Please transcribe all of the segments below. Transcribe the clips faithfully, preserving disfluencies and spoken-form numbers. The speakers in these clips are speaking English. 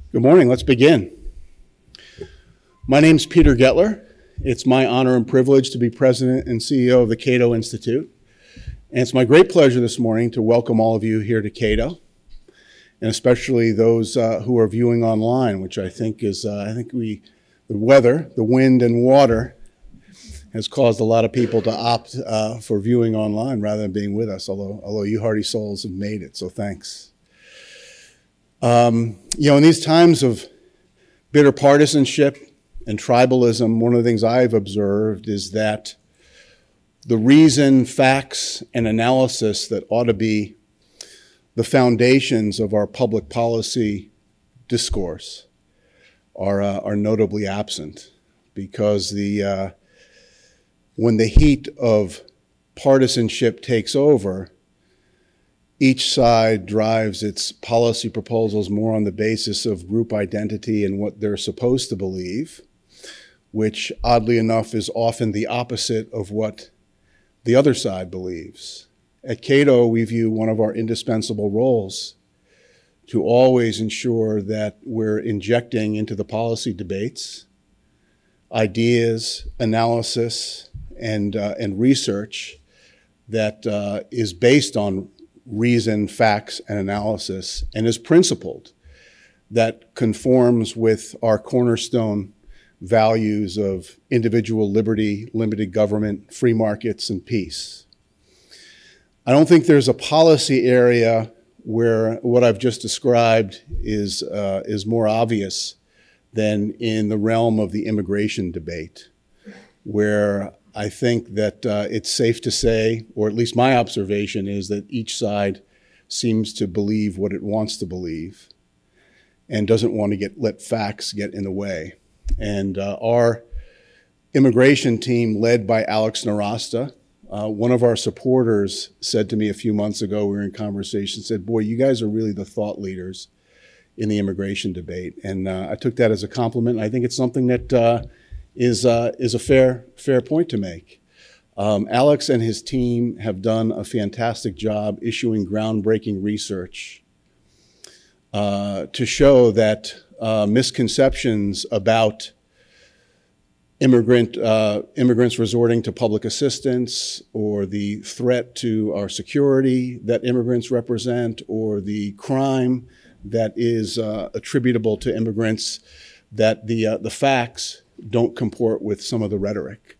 Good morning. Let's begin. My name's Peter Gettler. It's my honor and privilege to be president and C E O of the Cato Institute. And it's my great pleasure this morning to welcome all of you here to Cato, and especially those uh, who are viewing online, which I think is, uh, I think we, the weather, the wind and water has caused a lot of people to opt uh, for viewing online rather than being with us, although, although you hardy souls have made it, so thanks. Um, you know, in these times of bitter partisanship and tribalism, one of the things I've observed is that the reason, facts, and analysis that ought to be the foundations of our public policy discourse are, uh, are notably absent, because the, uh, when the heat of partisanship takes over, each side drives its policy proposals more on the basis of group identity and what they're supposed to believe, which oddly enough is often the opposite of what the other side believes. At Cato, we view one of our indispensable roles to always ensure that we're injecting into the policy debates ideas, analysis, and, uh, and research that uh, is based on reason, facts, and analysis, and is principled, that conforms with our cornerstone values of individual liberty, limited government, free markets, and peace. I don't think there's a policy area where what I've just described is, uh, is more obvious than in the realm of the immigration debate, where I think that uh, it's safe to say, or at least my observation is, that each side seems to believe what it wants to believe and doesn't want to get let facts get in the way. And uh, our immigration team, led by Alex Nowrasteh, uh, one of our supporters said to me a few months ago, we were in conversation, said, boy, you guys are really the thought leaders in the immigration debate. And uh, I took that as a compliment. And I think it's something that uh, is uh, is a fair fair point to make. Um, Alex and his team have done a fantastic job issuing groundbreaking research uh, to show that uh, misconceptions about immigrant uh, immigrants resorting to public assistance, or the threat to our security that immigrants represent, or the crime that is uh, attributable to immigrants, that the uh, the facts don't comport with some of the rhetoric.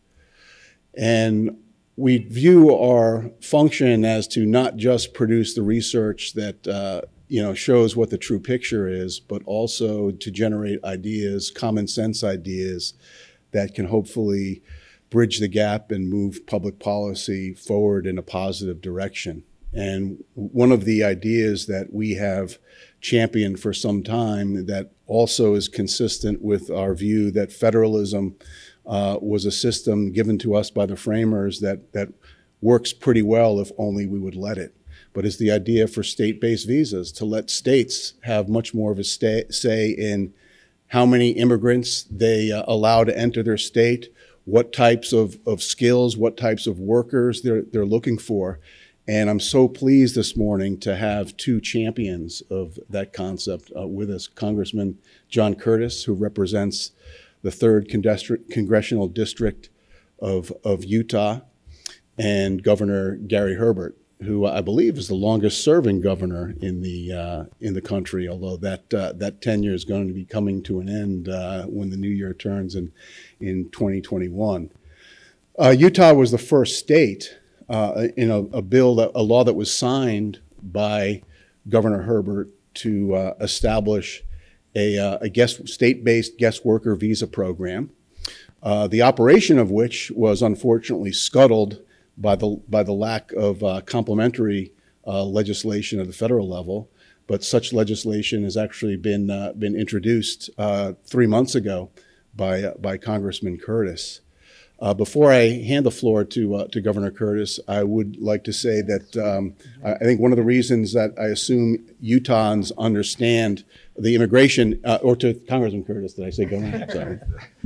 And we view our function as to not just produce the research that uh, you know shows what the true picture is, but also to generate ideas, common sense ideas, that can hopefully bridge the gap and move public policy forward in a positive direction. And one of the ideas that we have championed for some time that also is consistent with our view that federalism uh, was a system given to us by the framers that, that works pretty well if only we would let it, but is the idea for state-based visas, to let states have much more of a stay, say in how many immigrants they uh, allow to enter their state, what types of, of skills, what types of workers they're, they're looking for. And I'm so pleased this morning to have two champions of that concept uh, with us, Congressman John Curtis, who represents the third Congressional District of, of Utah, and Governor Gary Herbert, who I believe is the longest serving governor in the, uh, in the country, although that, uh, that tenure is going to be coming to an end uh, when the new year turns in, in twenty twenty-one. Uh, Utah was the first state Uh, in a, a bill, that, a law that was signed by Governor Herbert to uh, establish a, uh, a guest, state-based guest worker visa program, uh, the operation of which was unfortunately scuttled by the, by the lack of uh, complementary uh, legislation at the federal level. But such legislation has actually been, uh, been introduced uh, three months ago by, uh, by Congressman Curtis. Uh, before I hand the floor to uh, to Governor Curtis, I would like to say that um, I think one of the reasons that I assume Utahns understand the immigration, uh, or to Congressman Curtis, did I say Governor? Sorry.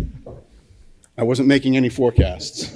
I wasn't making any forecasts.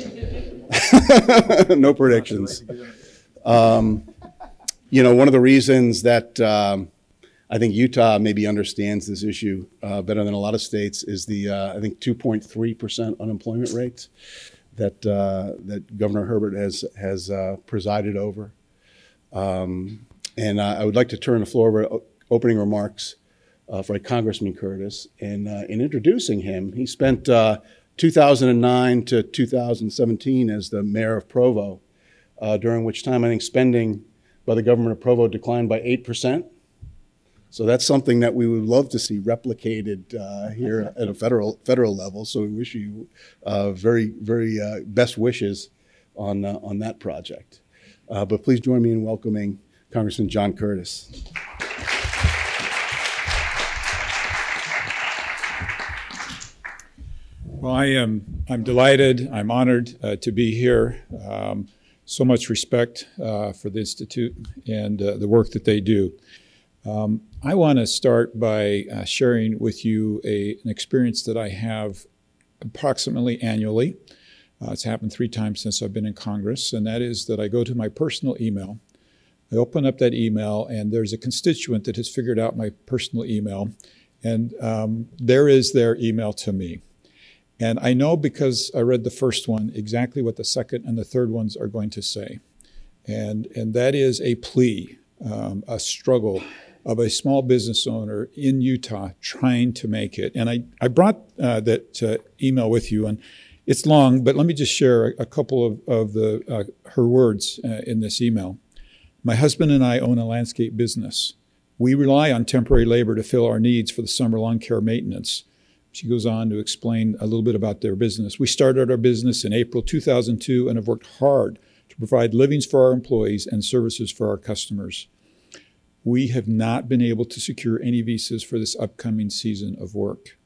No predictions. Um, you know, one of the reasons that um, I think Utah maybe understands this issue uh, better than a lot of states, is the, uh, I think, two point three percent unemployment rate that uh, that Governor Herbert has, has uh, presided over. Um, and uh, I would like to turn the floor over opening remarks uh, for Congressman Curtis. And uh, in introducing him, he spent uh, two thousand nine to two thousand seventeen as the mayor of Provo, uh, during which time I think spending by the government of Provo declined by eight percent. So that's something that we would love to see replicated uh, here at a federal federal level. So we wish you uh, very, very uh, best wishes on, uh, on that project. Uh, but please join me in welcoming Congressman John Curtis. Well, I am I'm delighted, I'm honored uh, to be here. Um, so much respect uh, for the Institute and uh, the work that they do. Um, I want to start by uh, sharing with you a, an experience that I have approximately annually. Uh, it's happened three times since I've been in Congress, and that is that I go to my personal email. I open up that email, and there's a constituent that has figured out my personal email, and um, there is their email to me. And I know, because I read the first one, exactly what the second and the third ones are going to say. And, and that is a plea, um, a struggle of a small business owner in Utah trying to make it. And I, I brought uh, that uh, email with you, and it's long, but let me just share a, a couple of, of the, uh, her words uh, in this email. My husband and I own a landscape business. We rely on temporary labor to fill our needs for the summer lawn care maintenance. She goes on to explain a little bit about their business. We started our business in April two thousand two and have worked hard to provide livings for our employees and services for our customers. We have not been able to secure any visas for this upcoming season of work.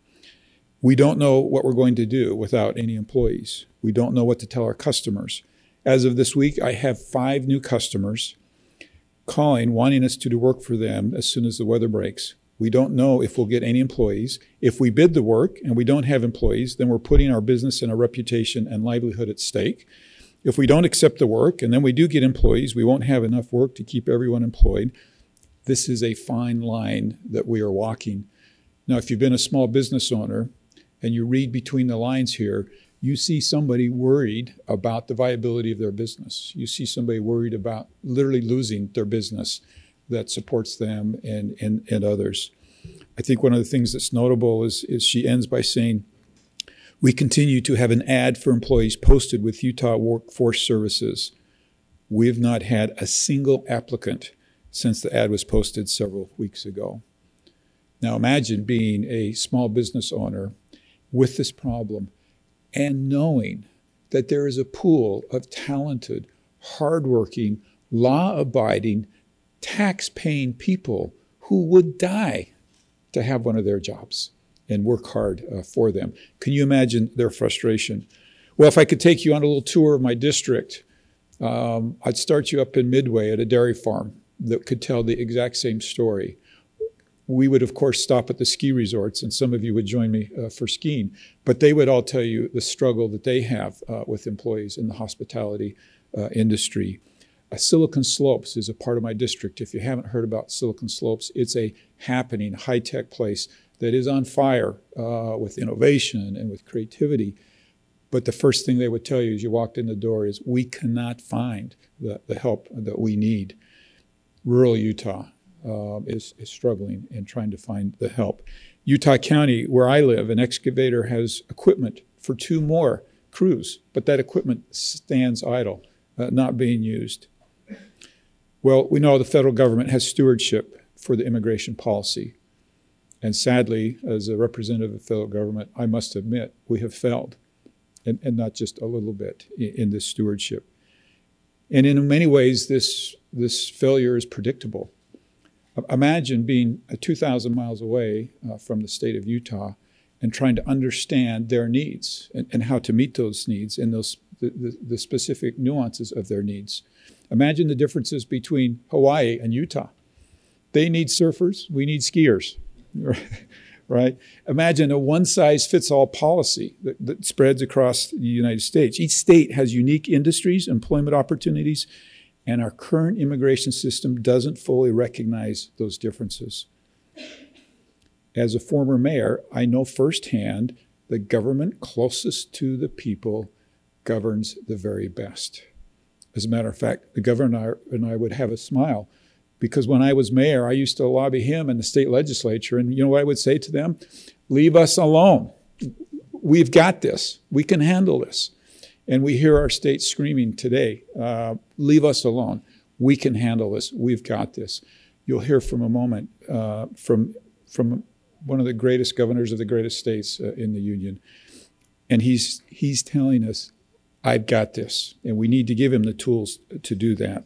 We don't know what we're going to do without any employees. We don't know what to tell our customers. As of this week, I have five new customers calling, wanting us to do work for them as soon as the weather breaks. We don't know if we'll get any employees. If we bid the work and we don't have employees, then we're putting our business and our reputation and livelihood at stake. If we don't accept the work and then we do get employees, we won't have enough work to keep everyone employed. This is a fine line that we are walking. Now, if you've been a small business owner and you read between the lines here, you see somebody worried about the viability of their business. You see somebody worried about literally losing their business that supports them and, and, and others. I think one of the things that's notable is, is she ends by saying, we continue to have an ad for employees posted with Utah Workforce Services. We have not had a single applicant since the ad was posted several weeks ago. Now imagine being a small business owner with this problem and knowing that there is a pool of talented, hardworking, law-abiding, tax-paying people who would die to have one of their jobs and work hard uh, for them. Can you imagine their frustration? Well, if I could take you on a little tour of my district, um, I'd start you up in Midway at a dairy farm that could tell the exact same story. We would, of course, stop at the ski resorts, and some of you would join me uh, for skiing, but they would all tell you the struggle that they have uh, with employees in the hospitality uh, industry. Uh, Silicon Slopes is a part of my district. If you haven't heard about Silicon Slopes, it's a happening, high-tech place that is on fire uh, with innovation and with creativity. But the first thing they would tell you as you walked in the door is, we cannot find the, the help that we need. Rural Utah uh, is, is struggling and trying to find the help. Utah County, where I live, an excavator has equipment for two more crews, but that equipment stands idle, uh, not being used. Well, we know the federal government has stewardship for the immigration policy. And sadly, as a representative of the federal government, I must admit we have failed, and, and not just a little bit, in, in this stewardship. And in many ways, this, this failure is predictable. Imagine being two thousand miles away uh, from the state of Utah and trying to understand their needs and, and how to meet those needs and those, the, the, the specific nuances of their needs. Imagine the differences between Hawaii and Utah. They need surfers, we need skiers, right? Imagine a one-size-fits-all policy that, that spreads across the United States. Each state has unique industries, employment opportunities, and our current immigration system doesn't fully recognize those differences. As a former mayor, I know firsthand the government closest to the people governs the very best. As a matter of fact, the governor and I would have a smile, because when I was mayor, I used to lobby him in the state legislature, and you know what I would say to them? Leave us alone. We've got this. We can handle this. And we hear our state screaming today, uh, leave us alone. We can handle this. We've got this. You'll hear from a moment uh, from, from one of the greatest governors of the greatest states uh, in the union. And he's, he's telling us, I've got this. And we need to give him the tools to do that.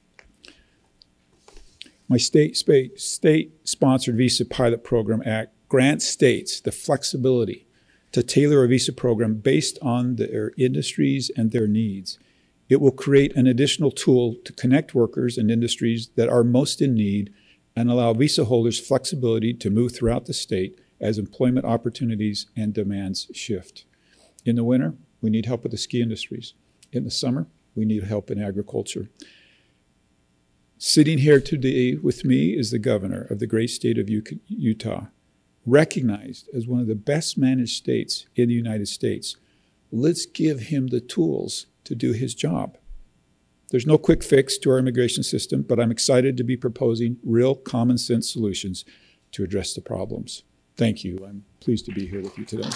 My state, state, state-sponsored Visa Pilot Program Act grants states the flexibility to tailor a visa program based on their industries and their needs. It will create an additional tool to connect workers and industries that are most in need and allow visa holders flexibility to move throughout the state as employment opportunities and demands shift. In the winter, we need help with the ski industries. In the summer, we need help in agriculture. Sitting here today with me is the governor of the great state of Utah, recognized as one of the best managed states in the United States. Let's give him the tools to do his job. There's no quick fix to our immigration system, but I'm excited to be proposing real common sense solutions to address the problems. Thank you. I'm pleased to be here with you today.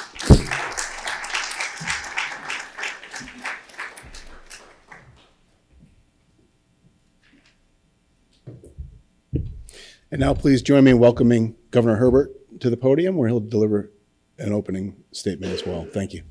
And now please join me in welcoming Governor Herbert to the podium, where he'll deliver an opening statement as well. Thank you.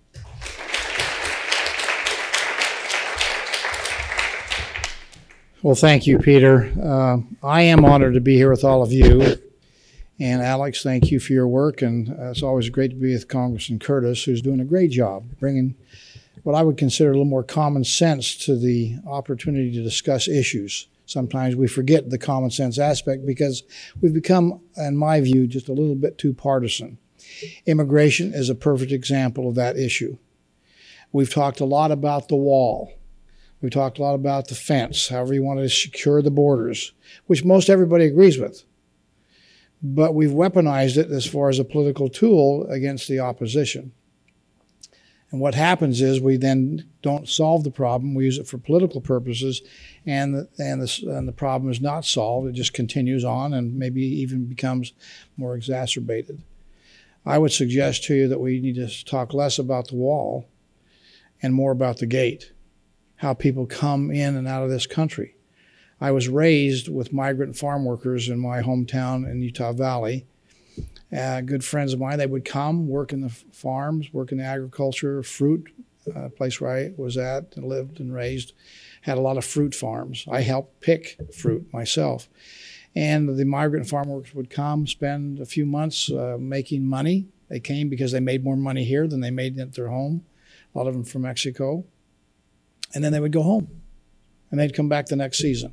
Well, thank you, Peter. Uh, I am honored to be here with all of you. And Alex, thank you for your work. And uh, it's always great to be with Congressman Curtis, who's doing a great job bringing what I would consider a little more common sense to the opportunity to discuss issues. Sometimes we forget the common sense aspect because we've become, in my view, just a little bit too partisan. Immigration is a perfect example of that issue. We've talked a lot about the wall. We've talked a lot about the fence, however you want to secure the borders, which most everybody agrees with. But we've weaponized it as far as a political tool against the opposition. And what happens is we then don't solve the problem. We use it for political purposes, and the, and, the, and the problem is not solved. It just continues on and maybe even becomes more exacerbated. I would suggest to you that we need to talk less about the wall and more about the gate, how people come in and out of this country. I was raised with migrant farm workers in my hometown in Utah Valley. Uh, good friends of mine, they would come, work in the farms, work in the agriculture, fruit, uh, place where I was at and lived and raised, had a lot of fruit farms. I helped pick fruit myself. And the migrant farm workers would come, spend a few months uh, making money. They came because they made more money here than they made at their home, a lot of them from Mexico. And then they would go home, and they'd come back the next season.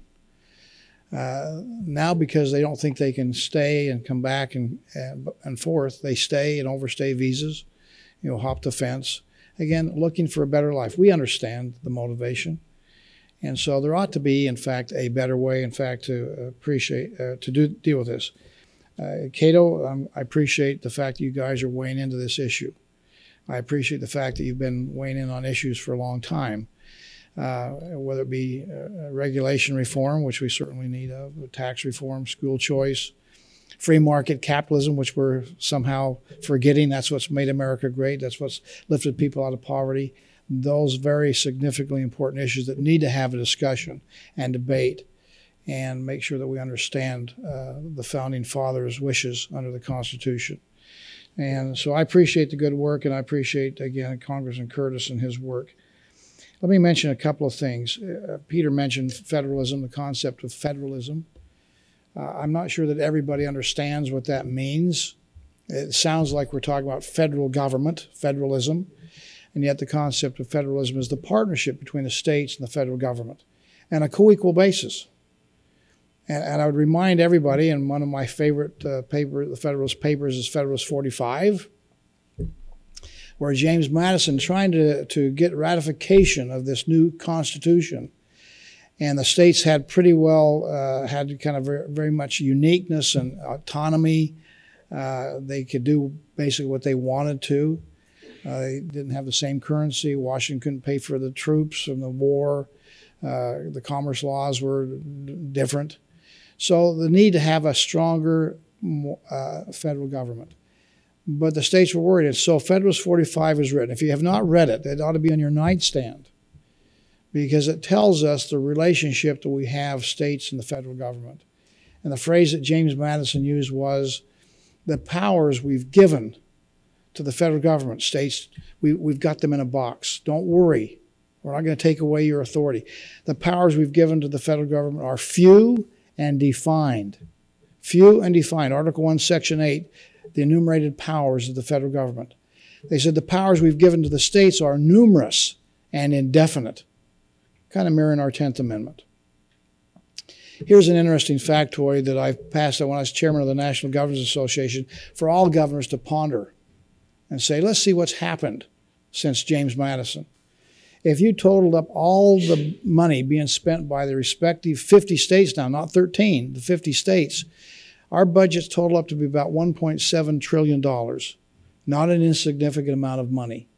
Uh, now, because they don't think they can stay and come back and, and and forth, they stay and overstay visas, you know, hop the fence. Again, looking for a better life. We understand the motivation. And so there ought to be, in fact, a better way, in fact, to appreciate, uh, to do, deal with this. Uh, Cato, um, I appreciate the fact that you guys are weighing into this issue. I appreciate the fact that you've been weighing in on issues for a long time. Uh, whether it be uh, regulation reform, which we certainly need of, tax reform, school choice, free market capitalism, which we're somehow forgetting. That's what's made America great. That's what's lifted people out of poverty. Those very significantly important issues that need to have a discussion and debate and make sure that we understand uh, the Founding Fathers' wishes under the Constitution. And so I appreciate the good work, and I appreciate, again, Congressman Curtis and his work. Let me mention a couple of things. Uh, Peter mentioned federalism, the concept of federalism. Uh, I'm not sure that everybody understands what that means. It sounds like we're talking about federal government, federalism, and yet the concept of federalism is the partnership between the states and the federal government on a co-equal basis. And, and I would remind everybody, and one of my favorite uh, paper, the Federalist Papers is Federalist forty-five, where James Madison trying to, to get ratification of this new Constitution. And the states had pretty well, uh, had kind of very, very much uniqueness and autonomy Uh, they could do basically what they wanted to. Uh, they didn't have the same currency. Washington couldn't pay for the troops from the war. Uh, the commerce laws were d- different. So the need to have a stronger uh, federal government. But the states were worried. And so Federalist forty-five is written. If you have not read it, it ought to be on your nightstand, because it tells us the relationship that we have, states and the federal government. And the phrase that James Madison used was, the powers we've given to the federal government, states, we, we've got them in a box. Don't worry. We're not going to take away your authority. The powers we've given to the federal government are few and defined. Few and defined. Article one, Section eight, the enumerated powers of the federal government. They said the powers we've given to the states are numerous and indefinite, kind of mirroring our tenth Amendment. Here's an interesting factoid that I passed out when I was chairman of the National Governors Association for all governors to ponder and say, let's see what's happened since James Madison. If you totaled up all the money being spent by the respective fifty states now, not thirteen, the fifty states, our budgets total up to be about one point seven trillion dollars, not an insignificant amount of money.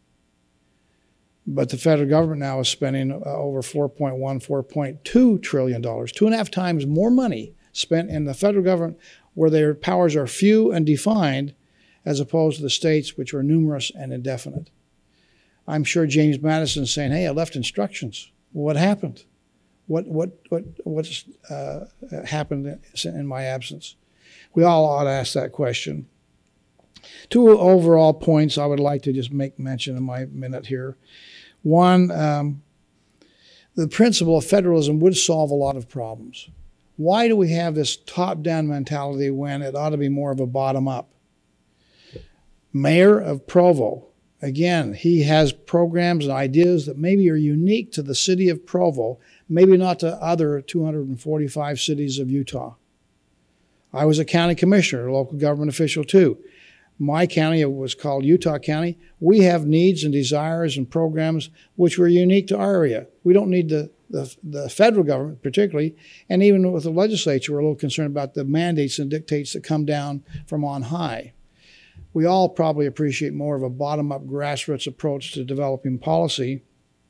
But the federal government now is spending uh, over four point one, four point two trillion dollars, two and a half times more money spent in the federal government where their powers are few and defined, as opposed to the states, which are numerous and indefinite. I'm sure James Madison is saying, hey, I left instructions. What happened? What what what what's uh, happened in my absence? We all ought to ask that question. Two overall points I would like to just make mention in my minute here. One, um, the principle of federalism would solve a lot of problems. Why do we have this top-down mentality when it ought to be more of a bottom-up? Mayor of Provo, again, he has programs and ideas that maybe are unique to the city of Provo, maybe not to other two hundred forty-five cities of Utah. I was a county commissioner, a local government official too. My county was called Utah County. We have needs and desires and programs which were unique to our area. We don't need the, the, the federal government particularly, and even with the legislature, we're a little concerned about the mandates and dictates that come down from on high. We all probably appreciate more of a bottom-up grassroots approach to developing policy.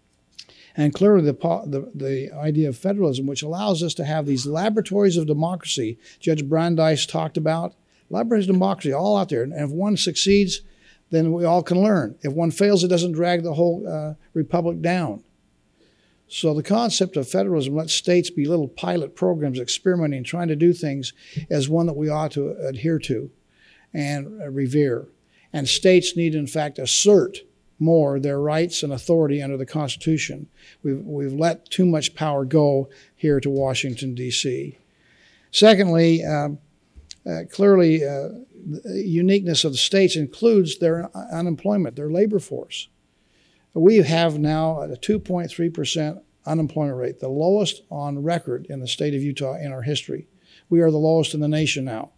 And clearly the, the, the idea of federalism, which allows us to have these laboratories of democracy Judge Brandeis talked about, laboratories of democracy all out there. And if one succeeds, then we all can learn. If one fails, it doesn't drag the whole uh, republic down. So the concept of federalism lets states be little pilot programs experimenting, trying to do things, as one that we ought to adhere to and uh, revere. And states need, in fact, assert more their rights and authority under the Constitution. We've, we've let too much power go here to Washington, D C Secondly, um, uh, clearly, uh, the uniqueness of the states includes their unemployment, their labor force. We have now a two point three percent unemployment rate, the lowest on record in the state of Utah in our history. We are the lowest in the nation now.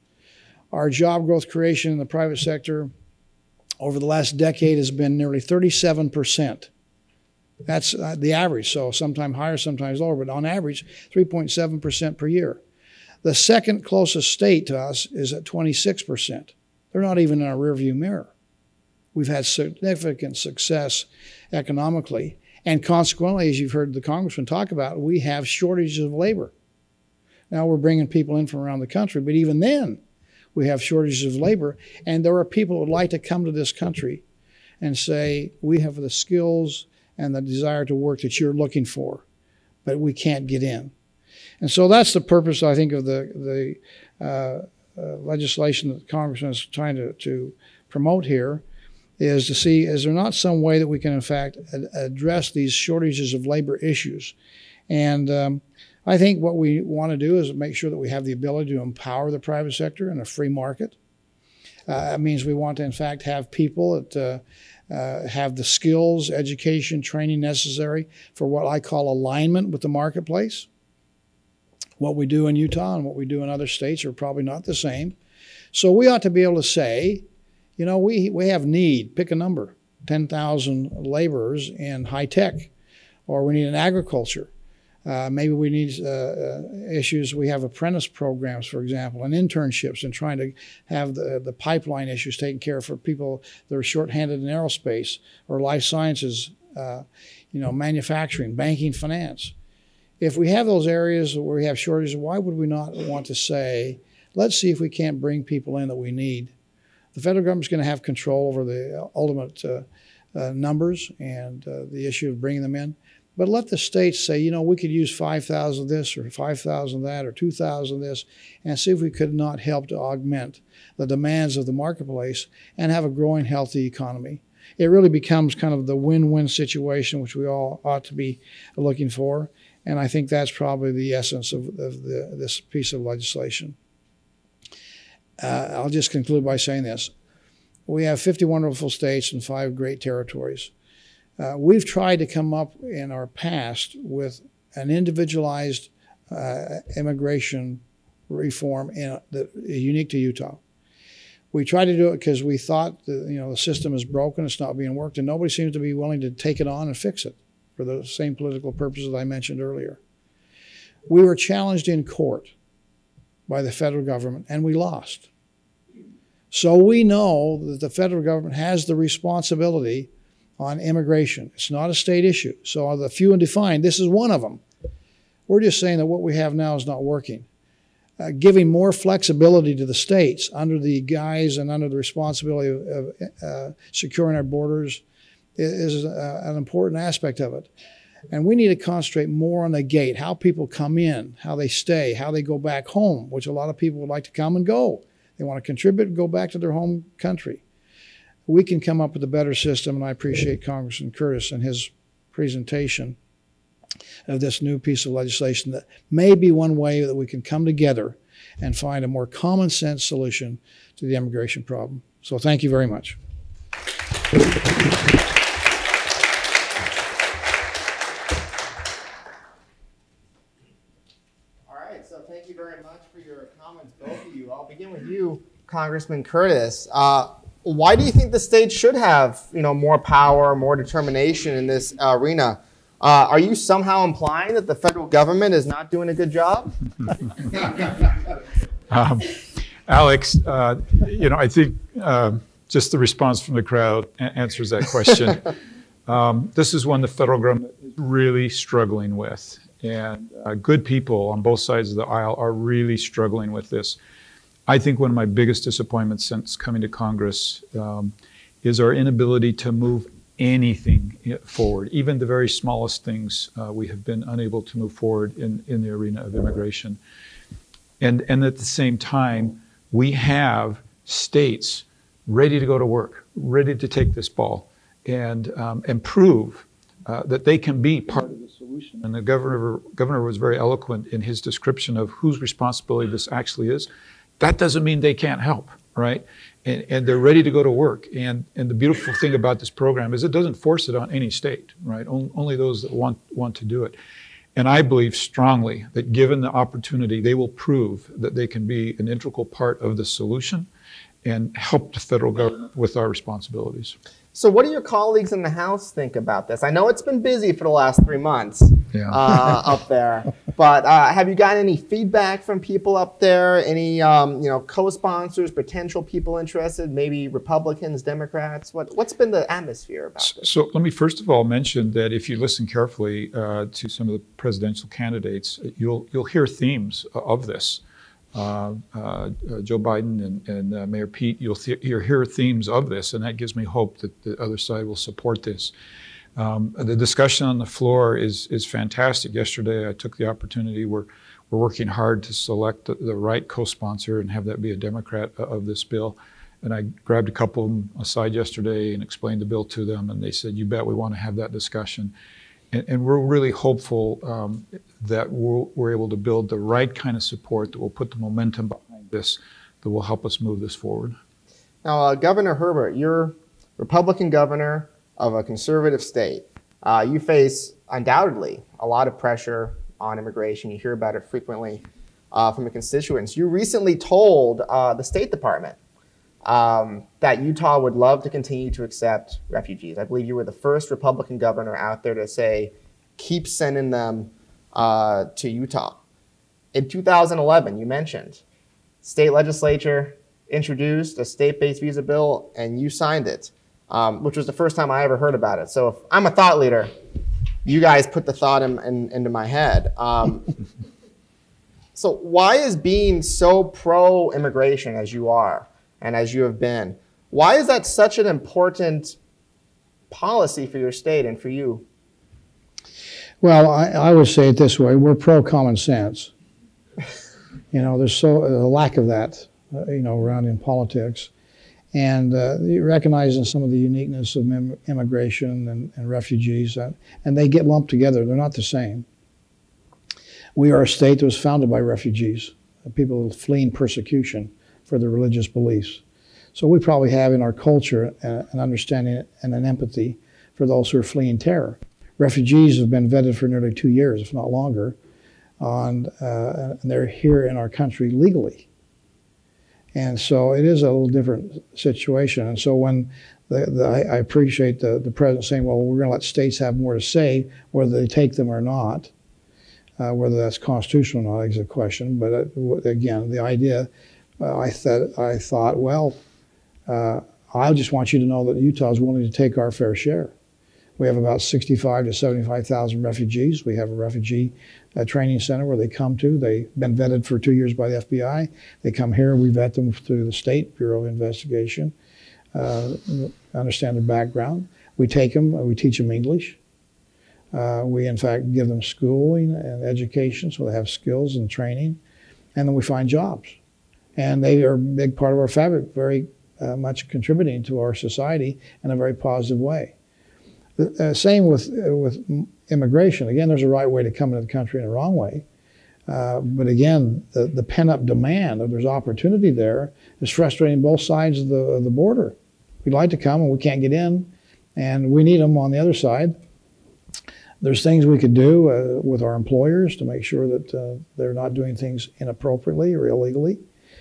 Our job growth creation in the private sector over the last decade has been nearly thirty-seven percent. That's uh, the average, so sometimes higher, sometimes lower, but on average, three point seven percent per year. The second closest state to us is at twenty-six percent. They're not even in our rearview mirror. We've had significant success economically, and consequently, as you've heard the congressman talk about, we have shortages of labor. Now we're bringing people in from around the country, but even then, we have shortages of labor, and there are people who would like to come to this country and say, we have the skills and the desire to work that you're looking for, but we can't get in. And so that's the purpose, I think, of the, the uh, uh, legislation that the Congressman is trying to, to promote here, is to see, is there not some way that we can, in fact, ad- address these shortages of labor issues? And um, I think what we want to do is make sure that we have the ability to empower the private sector in a free market. Uh, it means we want to, in fact, have people that uh, uh, have the skills, education, training necessary for what I call alignment with the marketplace. What we do in Utah and what we do in other states are probably not the same. So we ought to be able to say, you know, we, we have need, pick a number, ten thousand laborers in high tech, or we need an agriculture. Uh, maybe we need uh, uh, issues. We have apprentice programs, for example, and internships, and trying to have the, the pipeline issues taken care of for people that are shorthanded in aerospace or life sciences, uh, you know, manufacturing, banking, finance. If we have those areas where we have shortages, why would we not want to say, let's see if we can't bring people in that we need? The federal government's going to have control over the ultimate uh, uh, numbers and uh, the issue of bringing them in. But let the states say, you know, we could use five thousand this or five thousand that or two thousand this, and see if we could not help to augment the demands of the marketplace and have a growing, healthy economy. It really becomes kind of the win-win situation, which we all ought to be looking for. And I think that's probably the essence of, of the, this piece of legislation. Uh, I'll just conclude by saying this. We have fifty wonderful states and five great territories. Uh, we've tried to come up in our past with an individualized uh, immigration reform in, that is unique to Utah. We tried to do it because we thought that, you know, the system is broken, it's not being worked, and nobody seems to be willing to take it on and fix it for the same political purposes I mentioned earlier. We were challenged in court by the federal government, and we lost. So we know that the federal government has the responsibility on immigration. It's not a state issue. So the few and defined, this is one of them. We're just saying that what we have now is not working. Uh, giving more flexibility to the states under the guise and under the responsibility of, of uh, securing our borders is, is uh, an important aspect of it. And we need to concentrate more on the gate, how people come in, how they stay, how they go back home, which a lot of people would like to come and go. They want to contribute and go back to their home country. We can come up with a better system, and I appreciate Congressman Curtis and his presentation of this new piece of legislation that may be one way that we can come together and find a more common sense solution to the immigration problem. So thank you very much. All right, so thank you very much for your comments, both of you. I'll begin with you, Congressman Curtis. Uh, why do you think the state should have, you know, more power, more determination in this uh, arena? Uh, are you somehow implying that the federal government is not doing a good job? um, Alex, uh, you know, I think uh, just the response from the crowd answers that question. um, this is one the federal government is really struggling with. And uh, good people on both sides of the aisle are really struggling with this. I think one of my biggest disappointments since coming to Congress um, is our inability to move anything forward. Even the very smallest things, uh, we have been unable to move forward in, in the arena of immigration. And, and at the same time, we have states ready to go to work, ready to take this ball and, um, and prove uh, that they can be part of the solution. And the governor, governor was very eloquent in his description of whose responsibility this actually is. That doesn't mean they can't help, right? And, and they're ready to go to work. And, and the beautiful thing about this program is it doesn't force it on any state, right? O- only those that want, want to do it. And I believe strongly that given the opportunity, they will prove that they can be an integral part of the solution and help the federal government with our responsibilities. So what do your colleagues in the House think about this? I know it's been busy for the last three months yeah. uh, up there, but uh, have you gotten any feedback from people up there? Any um, you know, co-sponsors, potential people interested, maybe Republicans, Democrats? What, what's been the atmosphere about this? So let me first of all mention that if you listen carefully uh, to some of the presidential candidates, you'll, you'll hear themes of this. Uh, uh, Joe Biden and, and uh, Mayor Pete, you'll th- you'll hear themes of this, and that gives me hope that the other side will support this. Um, the discussion on the floor is is fantastic. Yesterday, I took the opportunity. We're we're working hard to select the, the right co-sponsor and have that be a Democrat of this bill. And I grabbed a couple of them aside yesterday and explained the bill to them, and they said, "You bet, we want to have that discussion." And, and we're really hopeful um, that we're, we're able to build the right kind of support that will put the momentum behind this, that will help us move this forward. Now, uh, Governor Herbert, you're Republican governor of a conservative state. Uh, you face undoubtedly a lot of pressure on immigration. You hear about it frequently uh, from your constituents. You recently told uh, the State Department Um, that Utah would love to continue to accept refugees. I believe you were the first Republican governor out there to say, keep sending them uh, to Utah. In two thousand eleven, you mentioned, state legislature introduced a state-based visa bill, and you signed it, um, which was the first time I ever heard about it. So if I'm a thought leader, you guys put the thought in, in, into my head. Um, so why is being so pro-immigration as you are and as you have been, why is that such an important policy for your state and for you? Well, I, I would say it this way. We're pro-common sense. You know, there's so a lack of that, uh, you know, around in politics. And uh, recognizing some of the uniqueness of im immigration and, and refugees, uh, and they get lumped together. They're not the same. We are a state that was founded by refugees, uh, people fleeing persecution for their religious beliefs. So we probably have in our culture uh, an understanding and an empathy for those who are fleeing terror. Refugees have been vetted for nearly two years, if not longer, on, uh, and they're here in our country legally. And so it is a little different situation. And so when the, the, I, I appreciate the, the president saying, well, we're going to let states have more to say, whether they take them or not, uh, whether that's constitutional or not is a question. But uh, again, the idea, uh, I, th I thought, well, uh, I just want you to know that Utah is willing to take our fair share. We have about sixty-five to seventy-five thousand refugees. We have a refugee uh, training center where they come to. They've been vetted for two years by the F B I. They come here, we vet them through the State Bureau of Investigation, uh, understand their background. We take them, we teach them English. Uh, we, in fact, give them schooling and education so they have skills and training. And then we find jobs. And they are a big part of our fabric, very uh, much contributing to our society in a very positive way. The uh, same with, uh, with immigration. Again, there's a right way to come into the country and a wrong way. Uh, but again, the, the pent-up demand, if there's opportunity there, is frustrating both sides of the, of the border. We'd like to come and we can't get in, and we need them on the other side. There's things we could do uh, with our employers to make sure that uh, they're not doing things inappropriately or illegally.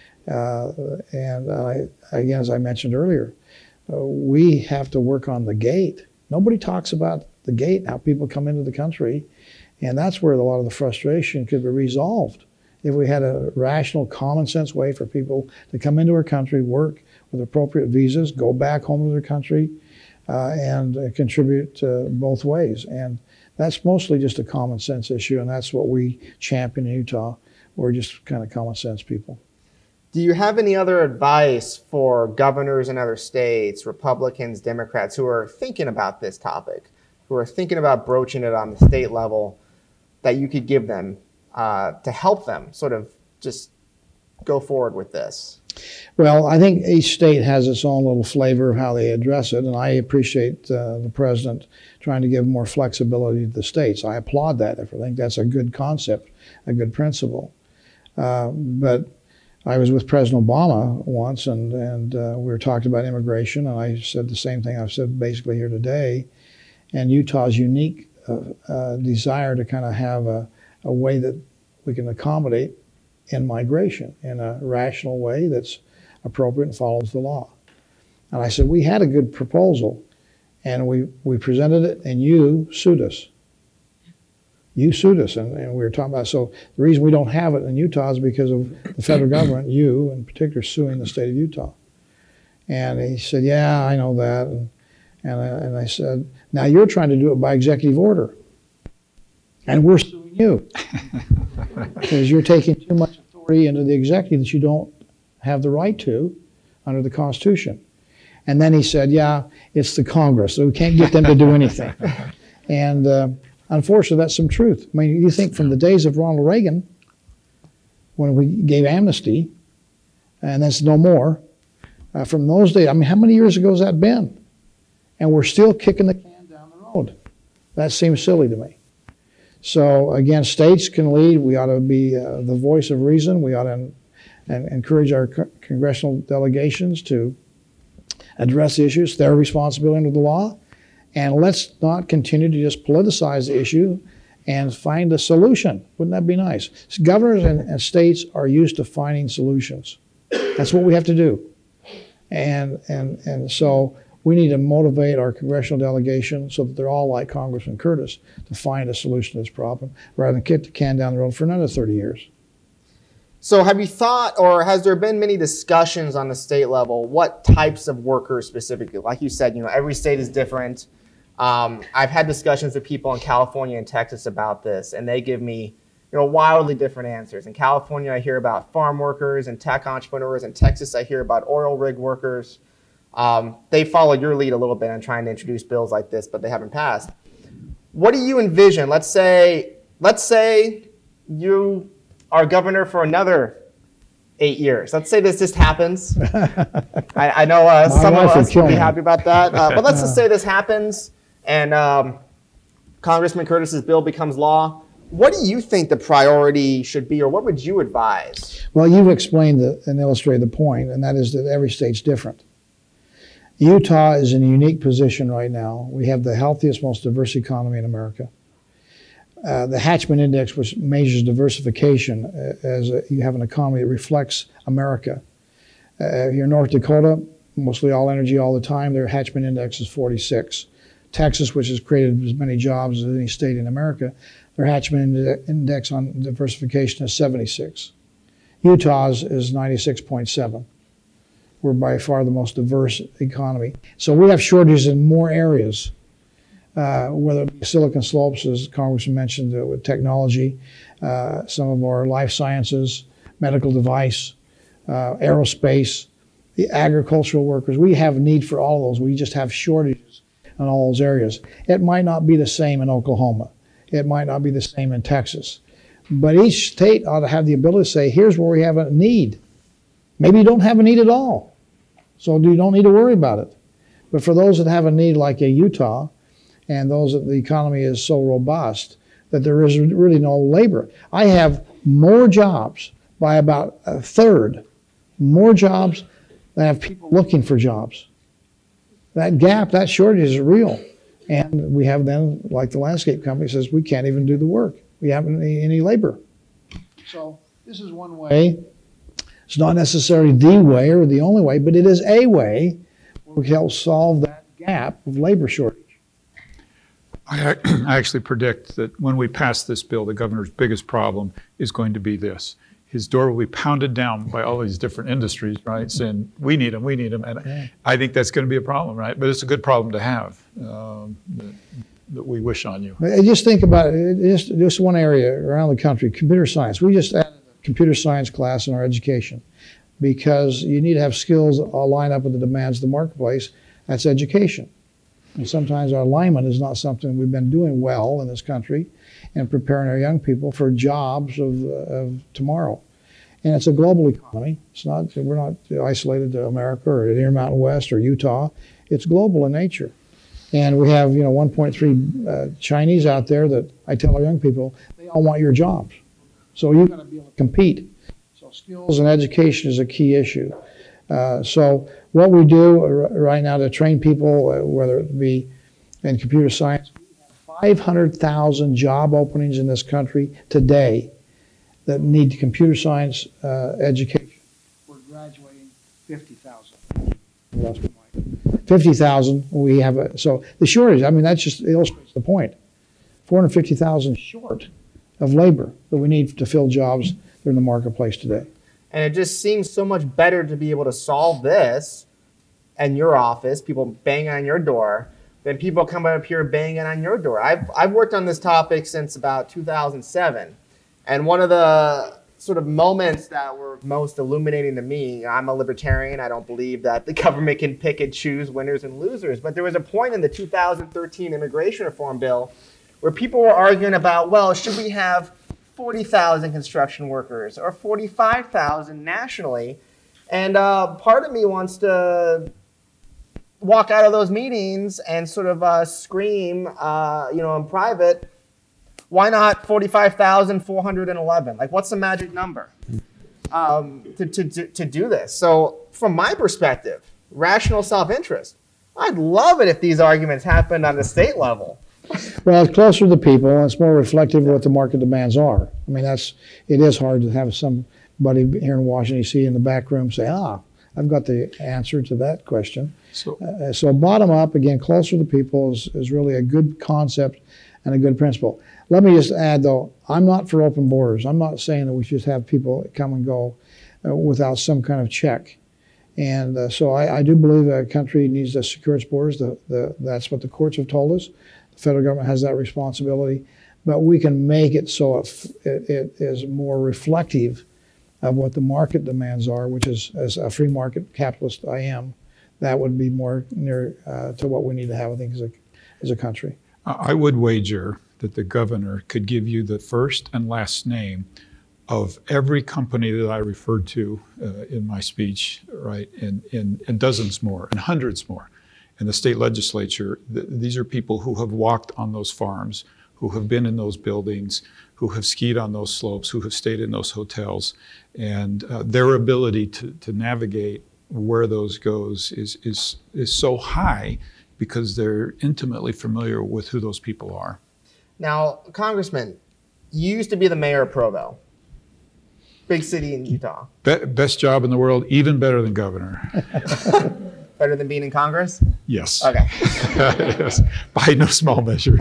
Uh, and I, again, as I mentioned earlier, uh, we have to work on the gate. Nobody talks about the gate, how people come into the country, and that's where a lot of the frustration could be resolved. If we had a rational, common sense way for people to come into our country, work with appropriate visas, go back home to their country, uh, and uh, contribute uh, both ways. And that's mostly just a common sense issue, and that's what we champion in Utah. We're just kind of common sense people. Do you have any other advice for governors in other states, Republicans, Democrats, who are thinking about this topic, who are thinking about broaching it on the state level, that you could give them uh, to help them sort of just go forward with this? Well, I think each state has its own little flavor of how they address it, and I appreciate uh, the president trying to give more flexibility to the states. I applaud that. I think that's a good concept, a good principle. Uh, but I was with President Obama once, and, and uh, we were talking about immigration, and I said the same thing I've said basically here today. And Utah's unique uh, uh, desire to kind of have a, a way that we can accommodate in migration in a rational way that's appropriate and follows the law. And I said, we had a good proposal, and we, we presented it, and you sued us. You sued us, and, and we were talking about, so the reason we don't have it in Utah is because of the federal government, you in particular, suing the state of Utah. And he said, yeah, I know that. And, and, I, and I said, now you're trying to do it by executive order, and we're suing you because you're taking too much authority into the executive that you don't have the right to under the Constitution. And then he said, yeah, it's the Congress, so we can't get them to do anything. And uh, unfortunately, that's some truth. I mean, you think from the days of Ronald Reagan, when we gave amnesty, and that's no more, uh, from those days, I mean, how many years ago has that been? And we're still kicking the can down the road. That seems silly to me. So again, states can lead. We ought to be uh, the voice of reason. We ought to and encourage our co congressional delegations to address the issues, their responsibility under the law. And let's not continue to just politicize the issue and find a solution. Wouldn't that be nice? So governors and, and states are used to finding solutions. That's what we have to do. And, and, and so We need to motivate our congressional delegation so that they're all like Congressman Curtis to find a solution to this problem rather than kick the can down the road for another thirty years. So have you thought, or has there been many discussions on the state level, what types of workers specifically? Like you said, you know, every state is different. Um, I've had discussions with people in California and Texas about this, and they give me, you know, wildly different answers. In California, I hear about farm workers and tech entrepreneurs. In Texas, I hear about oil rig workers. Um, they follow your lead a little bit on trying to introduce bills like this, but they haven't passed. What do you envision? Let's say, let's say you are governor for another eight years. Let's say this just happens. I, I know uh, some of us would be happy about that, uh, but let's just say this happens and um, Congressman Curtis's bill becomes law. What do you think the priority should be, or what would you advise? Well, you've explained the, and illustrated the point, and that is that every state's different. Utah is in a unique position right now. We have the healthiest, most diverse economy in America. Uh, the Hatchman Index, which measures diversification, uh, as a, you have an economy that reflects America. Uh, here in North Dakota, mostly all energy all the time, their Hatchman Index is forty-six. Texas, which has created as many jobs as any state in America, their Hatchman Index on diversification is seventy-six. Utah's is ninety-six point seven. We're by far the most diverse economy. So we have shortages in more areas, uh, whether it be Silicon Slopes, as Congressman mentioned, uh, with technology, uh, some of our life sciences, medical device, uh, aerospace, the agricultural workers. We have a need for all of those. We just have shortages in all those areas. It might not be the same in Oklahoma. It might not be the same in Texas. But each state ought to have the ability to say, here's where we have a need. Maybe you don't have a need at all, so you don't need to worry about it. But for those that have a need like a Utah, and those that the economy is so robust that there is really no labor. I have more jobs by about a third, more jobs than I have people looking for jobs. That gap, that shortage is real. And we have then, like the landscape company says, we can't even do the work. We haven't any, any labor. So this is one way. It's not necessarily the way or the only way, but it is a way where we can help solve that gap of labor shortage. I, I actually predict that when we pass this bill, the governor's biggest problem is going to be this. His door will be pounded down by all these different industries, right, saying, we need them, we need them. And yeah. I think that's going to be a problem, right? But it's a good problem to have um, that, that we wish on you. Just think about it, just, just one area around the country, computer science. We just added a computer science class in our education because you need to have skills all line up with the demands of the marketplace. That's education. And sometimes our alignment is not something we've been doing well in this country and preparing our young people for jobs of, of tomorrow. And it's a global economy. It's not, we're not isolated to America or the Intermountain West or Utah. It's global in nature. And we have, you know, one point three uh, Chinese out there that I tell our young people, they all want your jobs. So you've got to be able to compete. So skills and education is a key issue. Uh, so what we do right now to train people, uh, whether it be in computer science, we have five hundred thousand job openings in this country today that need computer science uh, education. We're graduating fifty thousand. fifty thousand, we have a, so the shortage, I mean, that just illustrates the point. four hundred fifty thousand short of labor that we need to fill jobs that are in the marketplace today. And it just seems so much better to be able to solve this in your office, people banging on your door, than people coming up here banging on your door. I've, I've worked on this topic since about two thousand seven. And one of the sort of moments that were most illuminating to me, I'm a libertarian. I don't believe that the government can pick and choose winners and losers. But there was a point in the two thousand thirteen immigration reform bill where people were arguing about, well, should we have forty thousand construction workers or forty-five thousand nationally? And uh, part of me wants to walk out of those meetings and sort of uh, scream, uh, you know, in private, why not forty-five thousand four hundred eleven? Like, what's the magic number um, to, to, to do this? So from my perspective, rational self-interest, I'd love it if these arguments happened on the state level. Well, it's closer to the people, and it's more reflective of what the market demands are. I mean, that's, it is hard to have somebody here in Washington, D C in the back room say, ah, I've got the answer to that question. So, Uh, so bottom up, again, closer to people is, is really a good concept and a good principle. Let me just add, though, I'm not for open borders. I'm not saying that we should have people come and go uh, without some kind of check. And uh, so I, I do believe a country needs to secure its borders. The, the, that's what the courts have told us. The federal government has that responsibility. But we can make it so it, it, it is more reflective of what the market demands are, which is, as a free market capitalist I am, that would be more near uh, to what we need to have, I think, as a, as a country. I would wager that the governor could give you the first and last name of every company that I referred to uh, in my speech, right, and, and, and dozens more, and hundreds more. In the state legislature, th these are people who have walked on those farms, who have been in those buildings, who have skied on those slopes, who have stayed in those hotels, and uh, their ability to, to navigate where those goes is, is, is so high because they're intimately familiar with who those people are. Now, Congressman, you used to be the mayor of Provo, big city in Utah. Be best job in the world, even better than governor. Better than being in Congress? Yes. Okay. Yes. By no small measure.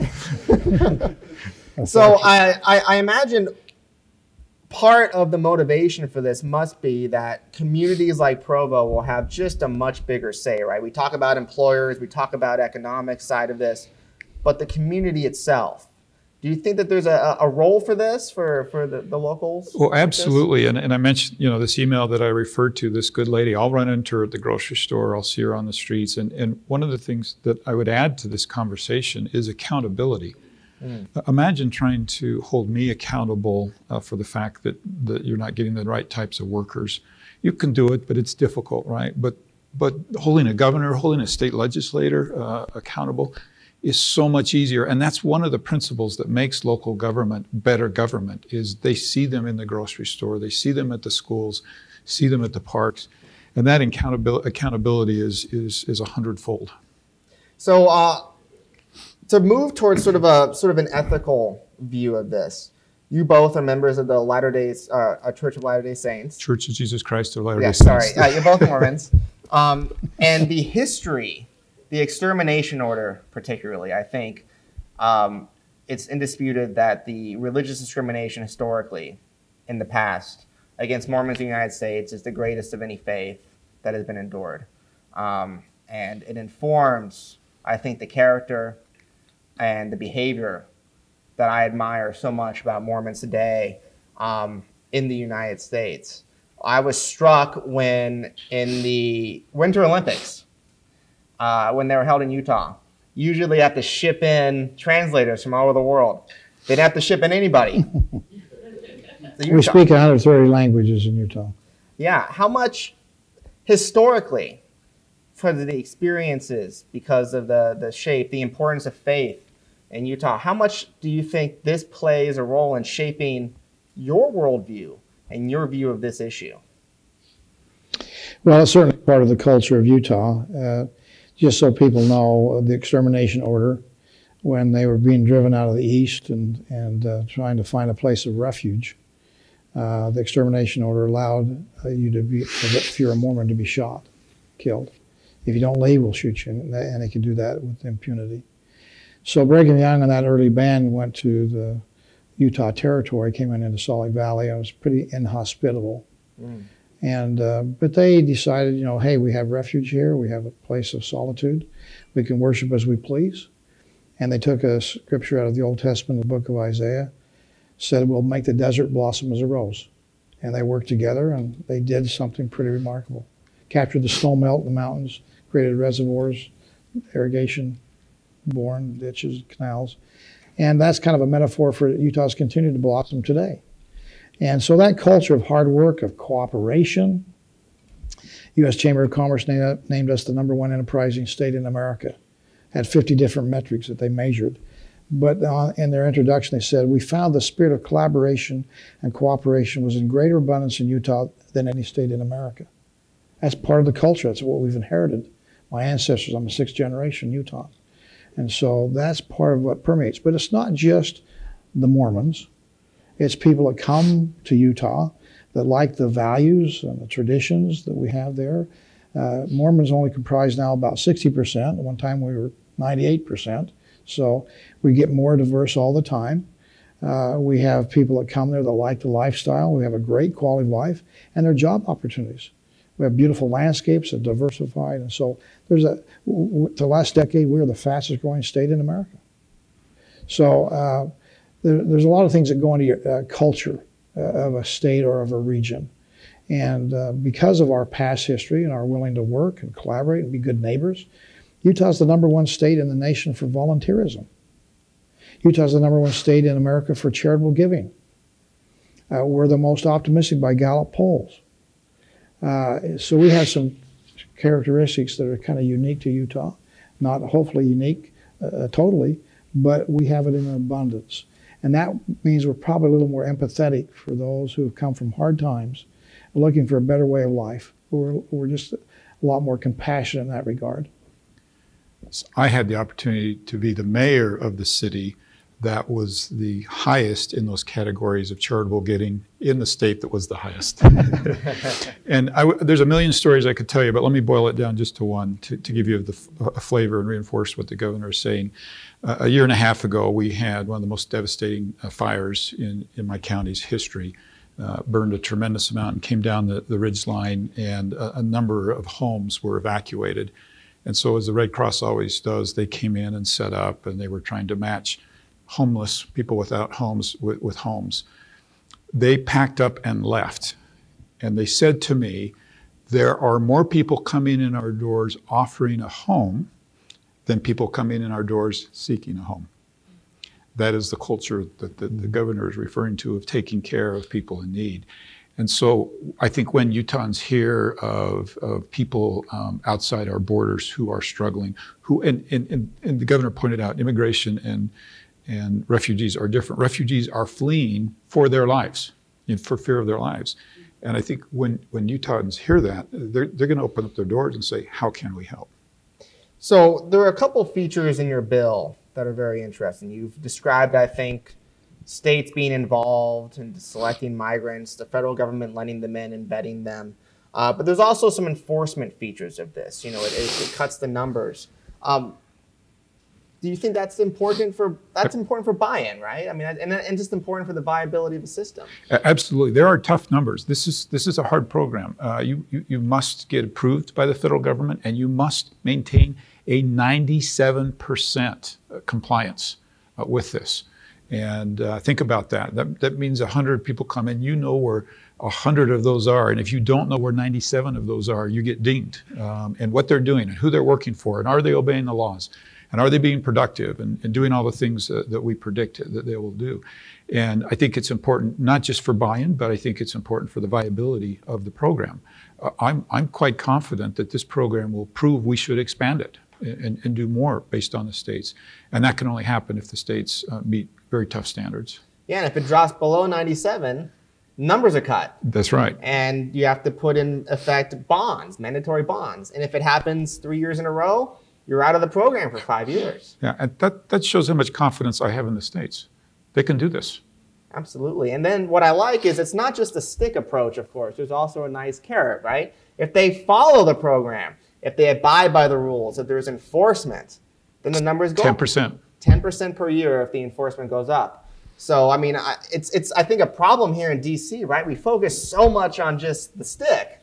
So I, I, I imagine part of the motivation for this must be that communities like Provo will have just a much bigger say, right? We talk about employers, we talk about economic side of this, but the community itself. Do you think that there's a, a role for this, for, for the, the locals? Well, absolutely. And, and I mentioned, you know, this email that I referred to, this good lady, I'll run into her at the grocery store, I'll see her on the streets. And, and one of the things that I would add to this conversation is accountability. Mm. Uh, imagine trying to hold me accountable uh, for the fact that, that you're not getting the right types of workers. You can do it, but it's difficult, right? But, but holding a governor, holding a state legislator uh, accountable is so much easier. And that's one of the principles that makes local government better government, is they see them in the grocery store, they see them at the schools, see them at the parks. And that accountability, accountability is, is, is a hundredfold. So uh, to move towards sort of a sort of an ethical view of this, you both are members of the Latter-day uh, Church of Latter-day Saints. Church of Jesus Christ of Latter-day yeah, Saints. Sorry, uh, you're both Mormons. Um, and the history, the extermination order particularly, I think um, it's indisputed that the religious discrimination historically in the past against Mormons in the United States is the greatest of any faith that has been endured. Um, and it informs, I think, the character and the behavior that I admire so much about Mormons today um, in the United States. I was struck when in the Winter Olympics, uh, when they were held in Utah, usually have to ship in translators from all over the world. They'd have to ship in anybody. We speak one hundred thirty languages in Utah. Yeah. How much historically, for the experiences, because of the, the shape, the importance of faith in Utah, how much do you think this plays a role in shaping your worldview and your view of this issue? Well, it's certainly part of the culture of Utah. Uh, just so people know, the extermination order, when they were being driven out of the east and, and uh, trying to find a place of refuge, uh, the extermination order allowed uh, you to be, if you're a Mormon, to be shot, killed. If you don't leave, we'll shoot you. And they, and they could do that with impunity. So Brigham Young and that early band went to the Utah Territory, came in into Salt Lake Valley, and it was pretty inhospitable. Mm. And, uh, but they decided, you know, hey, we have refuge here. We have a place of solitude. We can worship as we please. And they took a scripture out of the Old Testament, the book of Isaiah, said, we'll make the desert blossom as a rose. And they worked together, and they did something pretty remarkable. Captured the snow melt in the mountains, created reservoirs, irrigation, born ditches, canals. And that's kind of a metaphor for Utah's continued to blossom today. And so that culture of hard work, of cooperation, U S Chamber of Commerce named, named us the number one enterprising state in America. Had fifty different metrics that they measured. But uh, in their introduction, they said, we found the spirit of collaboration and cooperation was in greater abundance in Utah than any state in America. That's part of the culture. That's what we've inherited. My ancestors, I'm a sixth generation Utah. And so that's part of what permeates. But it's not just the Mormons. It's people that come to Utah that like the values and the traditions that we have there. Uh, Mormons only comprise now about sixty percent. At one time we were ninety-eight percent. So we get more diverse all the time. Uh, we have people that come there that like the lifestyle. We have a great quality of life, and there are job opportunities. We have beautiful landscapes that diversified, and so there's a. W- w- the last decade, we are the fastest growing state in America. So uh, there, there's a lot of things that go into your uh, culture uh, of a state or of a region, and uh, because of our past history and our willing to work and collaborate and be good neighbors, Utah's the number one state in the nation for volunteerism. Utah's the number one state in America for charitable giving. Uh, we're the most optimistic by Gallup polls. Uh, so we have some characteristics that are kind of unique to Utah, not hopefully unique uh, totally, but we have it in abundance. And that means we're probably a little more empathetic for those who have come from hard times, looking for a better way of life. We're, we're just a lot more compassionate in that regard. I had the opportunity to be the mayor of the city that was the highest in those categories of charitable giving in the state that was the highest. And I, there's a million stories I could tell you, but let me boil it down just to one to, to give you the, a flavor and reinforce what the governor is saying. Uh, a year and a half ago, we had one of the most devastating uh, fires in, in my county's history. Uh, burned a tremendous amount and came down the, the ridge line, and a, a number of homes were evacuated. And so, as the Red Cross always does, they came in and set up, and they were trying to match homeless people without homes with, with homes. They packed up and left. And they said to me, there are more people coming in our doors offering a home than people coming in our doors seeking a home. That is the culture that the, the governor is referring to, of taking care of people in need. And so I think when Utahns hear of, of people um, outside our borders who are struggling, who and, and, and, and the governor pointed out, immigration and, and refugees are different. Refugees are fleeing for their lives, you know, for fear of their lives. And I think when, when Utahns hear that, they're, they're going to open up their doors and say, how can we help? So there are a couple features in your bill that are very interesting. You've described, I think, states being involved in selecting migrants, the federal government letting them in and vetting them. Uh, but there's also some enforcement features of this. You know, it, it, it cuts the numbers. Um, do you think that's important for that's important for buy-in, right? I mean, and, and just important for the viability of the system. Absolutely, there are tough numbers. This is this is a hard program. Uh, you, you you must get approved by the federal government, and you must maintain a ninety-seven percent compliance uh, with this. And uh, think about that. That that means one hundred people come in. You know where one hundred of those are, and if you don't know where ninety-seven of those are, you get dinged. Um, and what they're doing, and who they're working for, and are they obeying the laws, and are they being productive, and, and doing all the things uh, that we predict that they will do. And I think it's important not just for buy-in, but I think it's important for the viability of the program. Uh, I'm I'm quite confident that this program will prove we should expand it and, and do more based on the states, and that can only happen if the states uh, meet very tough standards. Yeah, and if it drops below ninety-seven, numbers are cut. That's right. And you have to put in effect bonds, mandatory bonds. And if it happens three years in a row, you're out of the program for five years. Yeah, and that, that shows how much confidence I have in the states. They can do this. Absolutely. And then what I like is it's not just a stick approach, of course. There's also a nice carrot, right? If they follow the program, if they abide by the rules, if there's enforcement, then the numbers go ten percent. up. ten percent per year if the enforcement goes up. So, I mean, I, it's, it's I think, a problem here in D C, right? We focus so much on just the stick.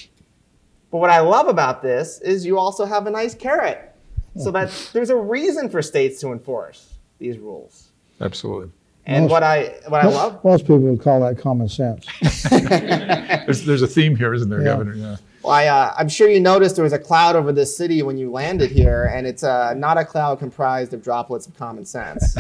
But what I love about this is you also have a nice carrot. So that there's a reason for states to enforce these rules. Absolutely. And Most- what I what I love, Most people would call that common sense. There's, there's a theme here, isn't there, Yeah. Governor? Yeah. well, I, uh, I'm sure you noticed there was a cloud over this city when you landed here, and it's uh, not a cloud comprised of droplets of common sense.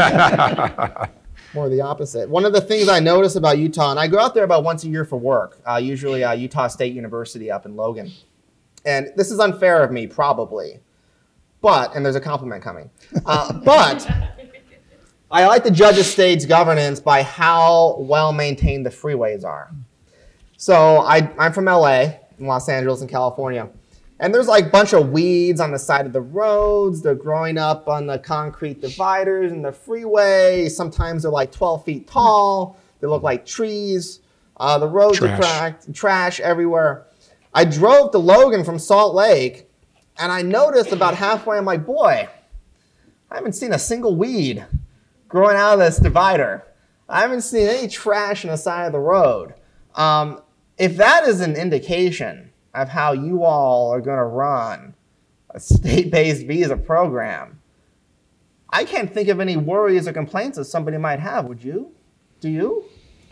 More the opposite. One of the things I notice about Utah, and I go out there about once a year for work, uh, usually uh, Utah State University up in Logan. And this is unfair of me, probably. But, and there's a compliment coming, uh, but I like to judge a state's governance by how well maintained the freeways are. So I, I'm from L A, in Los Angeles in California. And there's like a bunch of weeds on the side of the roads. They're growing up on the concrete dividers in the freeway. Sometimes they're like twelve feet tall. They look like trees. Uh, the roads Trash. are cracked, trash everywhere. I drove to Logan from Salt Lake, and I noticed about halfway, I'm like, boy, I haven't seen a single weed growing out of this divider. I haven't seen any trash on the side of the road. Um, if that is an indication of how you all are going to run a state-based visa program, I can't think of any worries or complaints that somebody might have. Would you? Do you?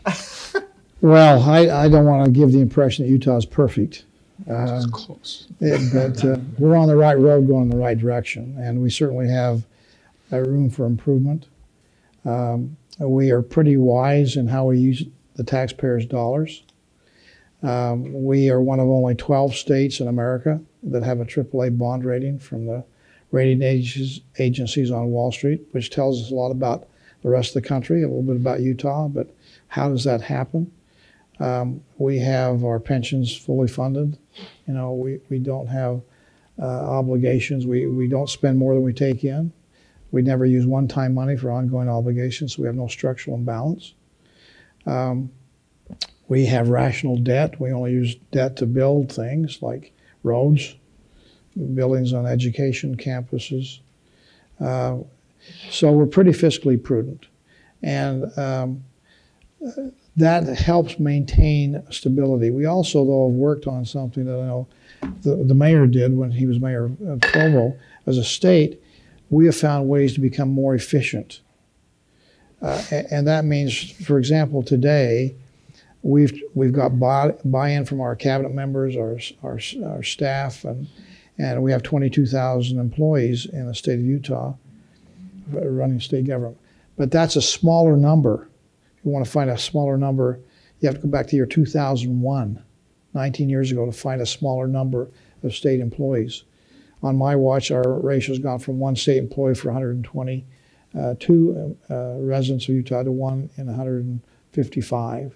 Well, I, I don't want to give the impression that Utah is perfect. Uh, It's close. it- but uh, we're on the right road going in the right direction, and we certainly have a room for improvement. Um, we are pretty wise in how we use the taxpayers' dollars. Um, we are one of only twelve states in America that have a triple A bond rating from the rating agencies, agencies on Wall Street, which tells us a lot about the rest of the country, a little bit about Utah, but how does that happen? Um, we have our pensions fully funded. You know, we, we don't have uh, obligations. We, we don't spend more than we take in. We never use one-time money for ongoing obligations, so we have no structural imbalance. Um, we have rational debt. We only use debt to build things like roads, buildings on education campuses. Uh, so we're pretty fiscally prudent. And um, that helps maintain stability. We also, though, have worked on something that I know the, the mayor did when he was mayor of Provo. As a state, we have found ways to become more efficient. Uh, and that means, for example, today, we've, we've got buy, buy-in from our cabinet members, our, our, our staff, and, and we have twenty-two thousand employees in the state of Utah running state government. But that's a smaller number. If you want to find a smaller number, you have to go back to year two thousand one, nineteen years ago, to find a smaller number of state employees. On my watch, our ratio has gone from one state employee for one hundred twenty-two uh, residents of Utah to one in one hundred fifty-five.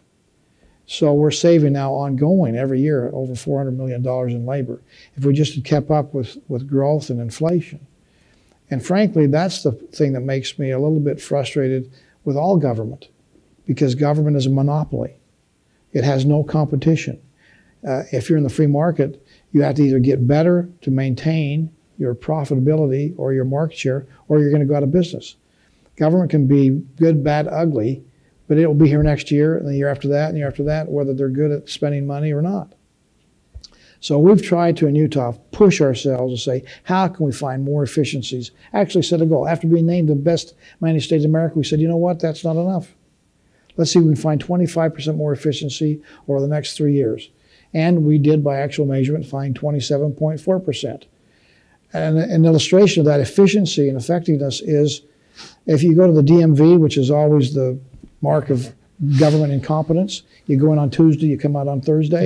So we're saving now ongoing every year over four hundred million dollars in labor if we just had kept up with, with growth and inflation. And frankly, that's the thing that makes me a little bit frustrated with all government, because government is a monopoly. It has no competition. Uh, if you're in the free market, you have to either get better to maintain your profitability or your market share, or you're going to go out of business. Government can be good, bad, ugly, but it will be here next year, and the year after that, and the year after that, whether they're good at spending money or not. So we've tried to, in Utah, push ourselves to say, how can we find more efficiencies? Actually set a goal. After being named the best managed state in America, we said, you know what, that's not enough. Let's see if we can find twenty-five percent more efficiency over the next three years. And we did, by actual measurement, find twenty-seven point four percent. And an illustration of that efficiency and effectiveness is, if you go to the D M V, which is always the mark of government incompetence, you go in on Tuesday, you come out on Thursday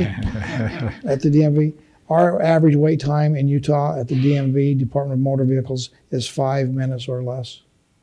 at the D M V. Our average wait time in Utah at the D M V, Department of Motor Vehicles, is five minutes or less.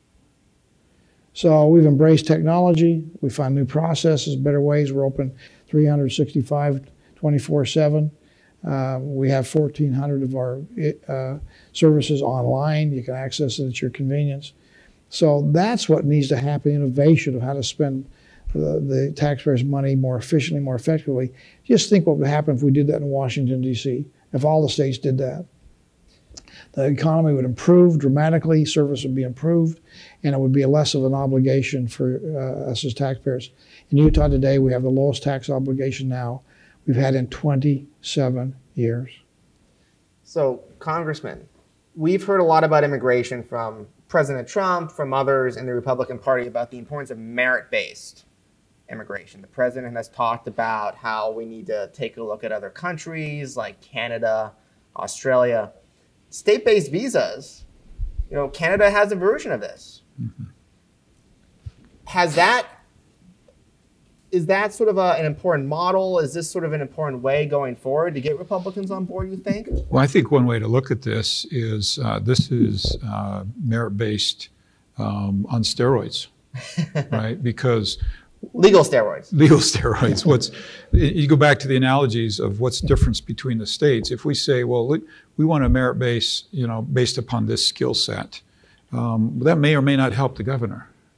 So we've embraced technology. We found new processes, better ways. We're open three hundred sixty-five, twenty-four seven. Uh, we have fourteen hundred of our uh, services online. You can access it at your convenience. So that's what needs to happen, innovation of how to spend the, the taxpayers' money more efficiently, more effectively. Just think what would happen if we did that in Washington, D C, if all the states did that. The economy would improve dramatically, service would be improved, and it would be less of an obligation for uh, us as taxpayers. In Utah today, we have the lowest tax obligation now we've had in twenty-seven years. So, Congressman, we've heard a lot about immigration from President Trump, from others in the Republican Party, about the importance of merit-based immigration. The president has talked about how we need to take a look at other countries like Canada, Australia. State-based visas, you know, Canada has a version of this. Mm-hmm. Has that, is that sort of a, an important model? Is this sort of an important way going forward to get Republicans on board, you think? Well, I think one way to look at this is uh, this is uh, merit-based um, on steroids, right? Because legal steroids. Legal steroids. What's you go back to the analogies of what's the difference between the states. If we say, well, we want a merit base, you know, based upon this skill set, um, that may or may not help the governor.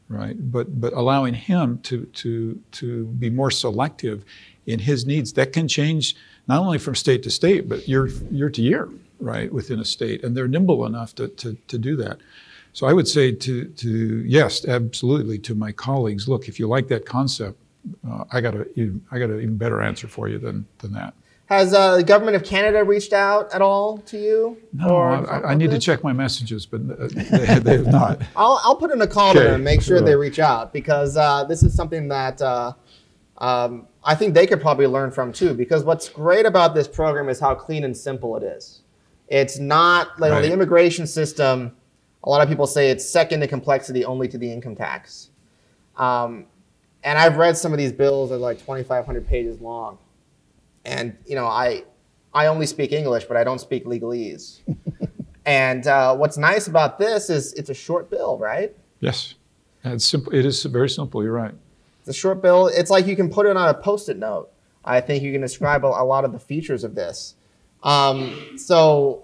right? But but allowing him to to to be more selective in his needs, that can change not only from state to state, but year year to year, right, within a state. And they're nimble enough to to, to do that. So I would say to to yes, absolutely, to my colleagues, look, if you like that concept, uh, I got a I got an even better answer for you than than that. Has uh, the government of Canada reached out at all to you? No, I, I need this? to check my messages, but they, they have not. I'll, I'll put in a call okay. to them and make sure they reach out, because uh, this is something that uh, um, I think they could probably learn from too. Because what's great about this program is how clean and simple it is. It's not, like, right. The immigration system, a lot of people say it's second in complexity only to the income tax. Um, and I've read some of these bills that are like twenty-five hundred pages long. And, you know, I I only speak English, but I don't speak legalese. And uh, what's nice about this is it's a short bill, right? Yes. And it's simple. It is very simple. You're right. It's a short bill. It's like you can put it on a Post-it note. I think you can describe a, a lot of the features of this. Um, so...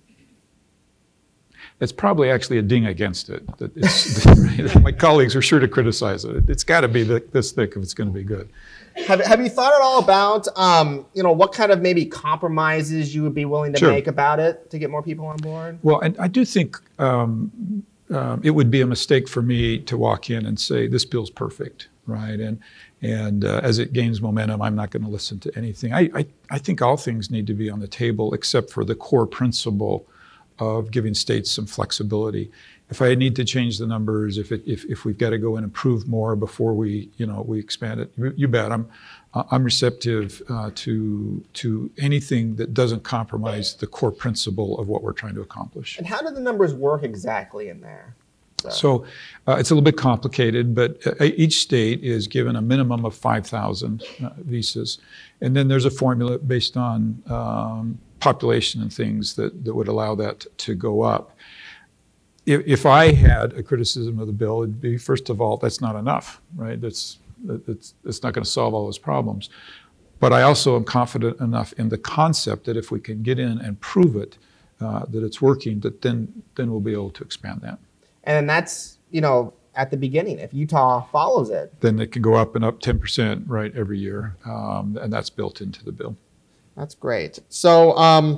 It's probably actually a ding against it. That it's, my colleagues are sure to criticize it. It's got to be this thick if it's going to be good. Have, have you thought at all about, um, you know, what kind of maybe compromises you would be willing to sure. make about it to get more people on board? Well, and I do think um, um, it would be a mistake for me to walk in and say, this bill's perfect, right? And and uh, as it gains momentum, I'm not going to listen to anything. I, I, I think all things need to be on the table except for the core principle of giving states some flexibility. If I need to change the numbers, if it, if if we've got to go and improve more before we you know we expand it, you, you bet. I'm I'm receptive uh, to to anything that doesn't compromise the core principle of what we're trying to accomplish. And how do the numbers work exactly in there? So, so uh, it's a little bit complicated, but uh, each state is given a minimum of five thousand uh, visas, and then there's a formula based on um, population and things that, that would allow that to go up. If, if I had a criticism of the bill, it'd be, first of all, that's not enough, right? That's, that's, that's not going to solve all those problems. But I also am confident enough in the concept that if we can get in and prove it, uh, that it's working, that then, then we'll be able to expand that. And that's, you know, at the beginning, if Utah follows it. Then it can go up and up ten percent, right, every year, um, and that's built into the bill. That's great. So um,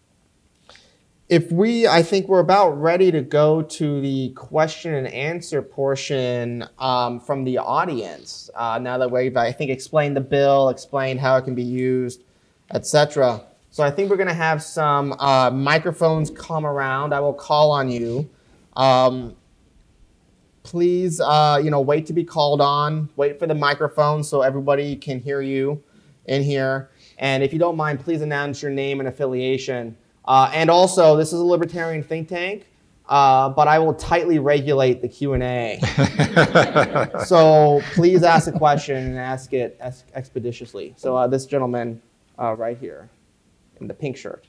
if we, I think we're about ready to go to the question and answer portion um, from the audience. Uh, now that we've, I think, explained the bill, explained how it can be used, et cetera. So I think we're going to have some uh, microphones come around. I will call on you. Um, please, uh, you know, wait to be called on. Wait for the microphone so everybody can hear you in here. And if you don't mind, please announce your name and affiliation. Uh, and also, this is a libertarian think tank, uh, but I will tightly regulate the Q and A. So please ask a question and ask it ex expeditiously. So uh, this gentleman uh, right here in the pink shirt.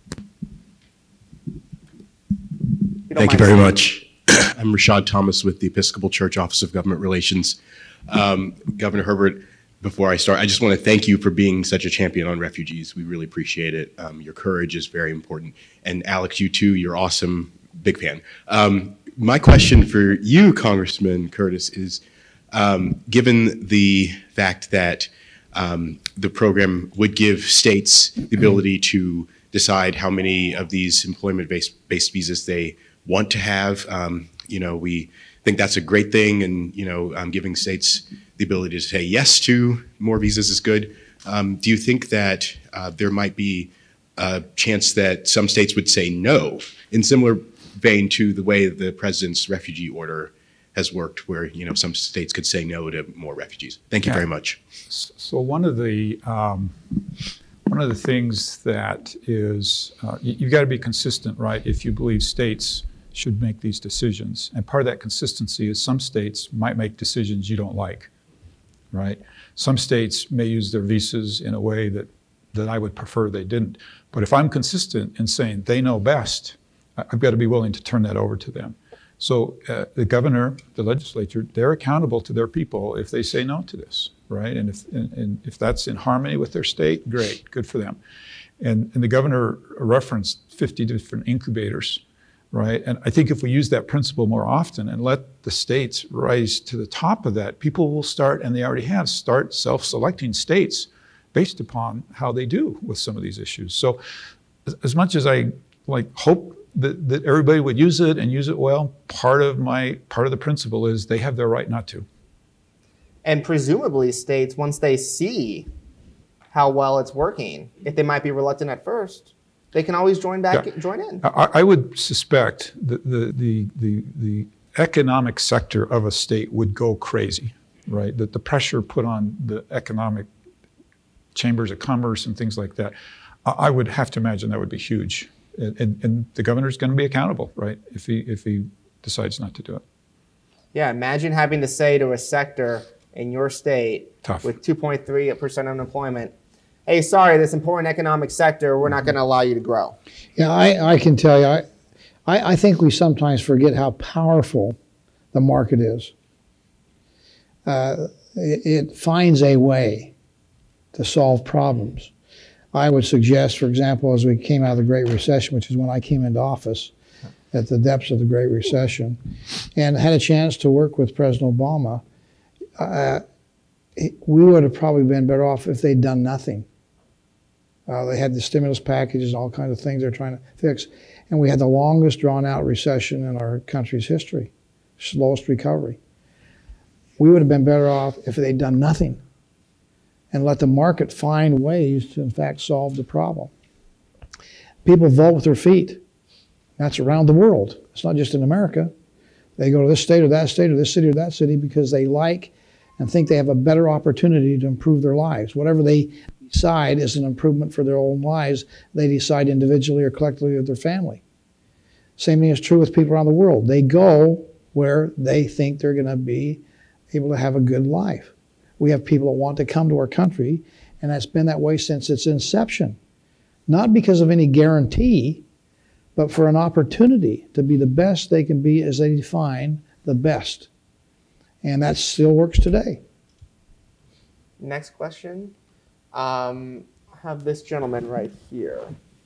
You Thank you very much. I'm Rashad Thomas with the Episcopal Church Office of Government Relations. Um, Governor Herbert, before I start, I just want to thank you for being such a champion on refugees. We really appreciate it. Um, your courage is very important. And Alex, you too, you're awesome. Big fan. Um, my question for you, Congressman Curtis, is um, given the fact that um, the program would give states the ability to decide how many of these employment-based based visas they want to have, um, you know, we think that's a great thing, and you know, um, giving states the ability to say yes to more visas is good. Um, do you think that uh, there might be a chance that some states would say no, in similar vein to the way the president's refugee order has worked, where you know some states could say no to more refugees? Thank you yeah. very much. So one of the um, one of the things that is uh, you, you've got to be consistent, right? If you believe states should make these decisions, and part of that consistency is some states might make decisions you don't like. Right? Some states may use their visas in a way that, that I would prefer they didn't. But if I'm consistent in saying they know best, I've got to be willing to turn that over to them. So uh, the governor, the legislature, they're accountable to their people if they say no to this, right? And if, and, and if that's in harmony with their state, great, good for them. And, and the governor referenced fifty different incubators, right? And I think if we use that principle more often and let the states rise to the top of that, people will start, and they already have, start self-selecting states based upon how they do with some of these issues. So as much as I like hope that, that everybody would use it and use it well, part of my part of the principle is they have their right not to. And presumably states, once they see how well it's working, if they might be reluctant at first, they can always join back, yeah. join in. I, I would suspect that the, the, the, the economic sector of a state would go crazy, right? That the pressure put on the economic chambers of commerce and things like that, I would have to imagine that would be huge. And, and, and the governor's going to be accountable, right, if he, if he decides not to do it. Yeah, imagine having to say to a sector in your state Tough. with two point three percent unemployment, hey, sorry, this important economic sector, we're not going to allow you to grow. Yeah, I, I can tell you, I, I, I think we sometimes forget how powerful the market is. Uh, it, it finds a way to solve problems. I would suggest, for example, as we came out of the Great Recession, which is when I came into office, at the depths of the Great Recession, and had a chance to work with President Obama, uh, we would have probably been better off if they'd done nothing. Uh, they had the stimulus packages and all kinds of things they're trying to fix. And we had the longest drawn-out recession in our country's history, slowest recovery. We would have been better off if they'd done nothing and let the market find ways to, in fact, solve the problem. People vote with their feet. That's around the world. It's not just in America. They go to this state or that state or this city or that city because they like and think they have a better opportunity to improve their lives. Whatever they decide is an improvement for their own lives, they decide individually or collectively with their family. Same thing is true with people around the world. They go where they think they're going to be able to have a good life. We have people that want to come to our country, and that's been that way since its inception. Not because of any guarantee, but for an opportunity to be the best they can be as they define the best. And that still works today. Next question. Um, I have this gentleman right here.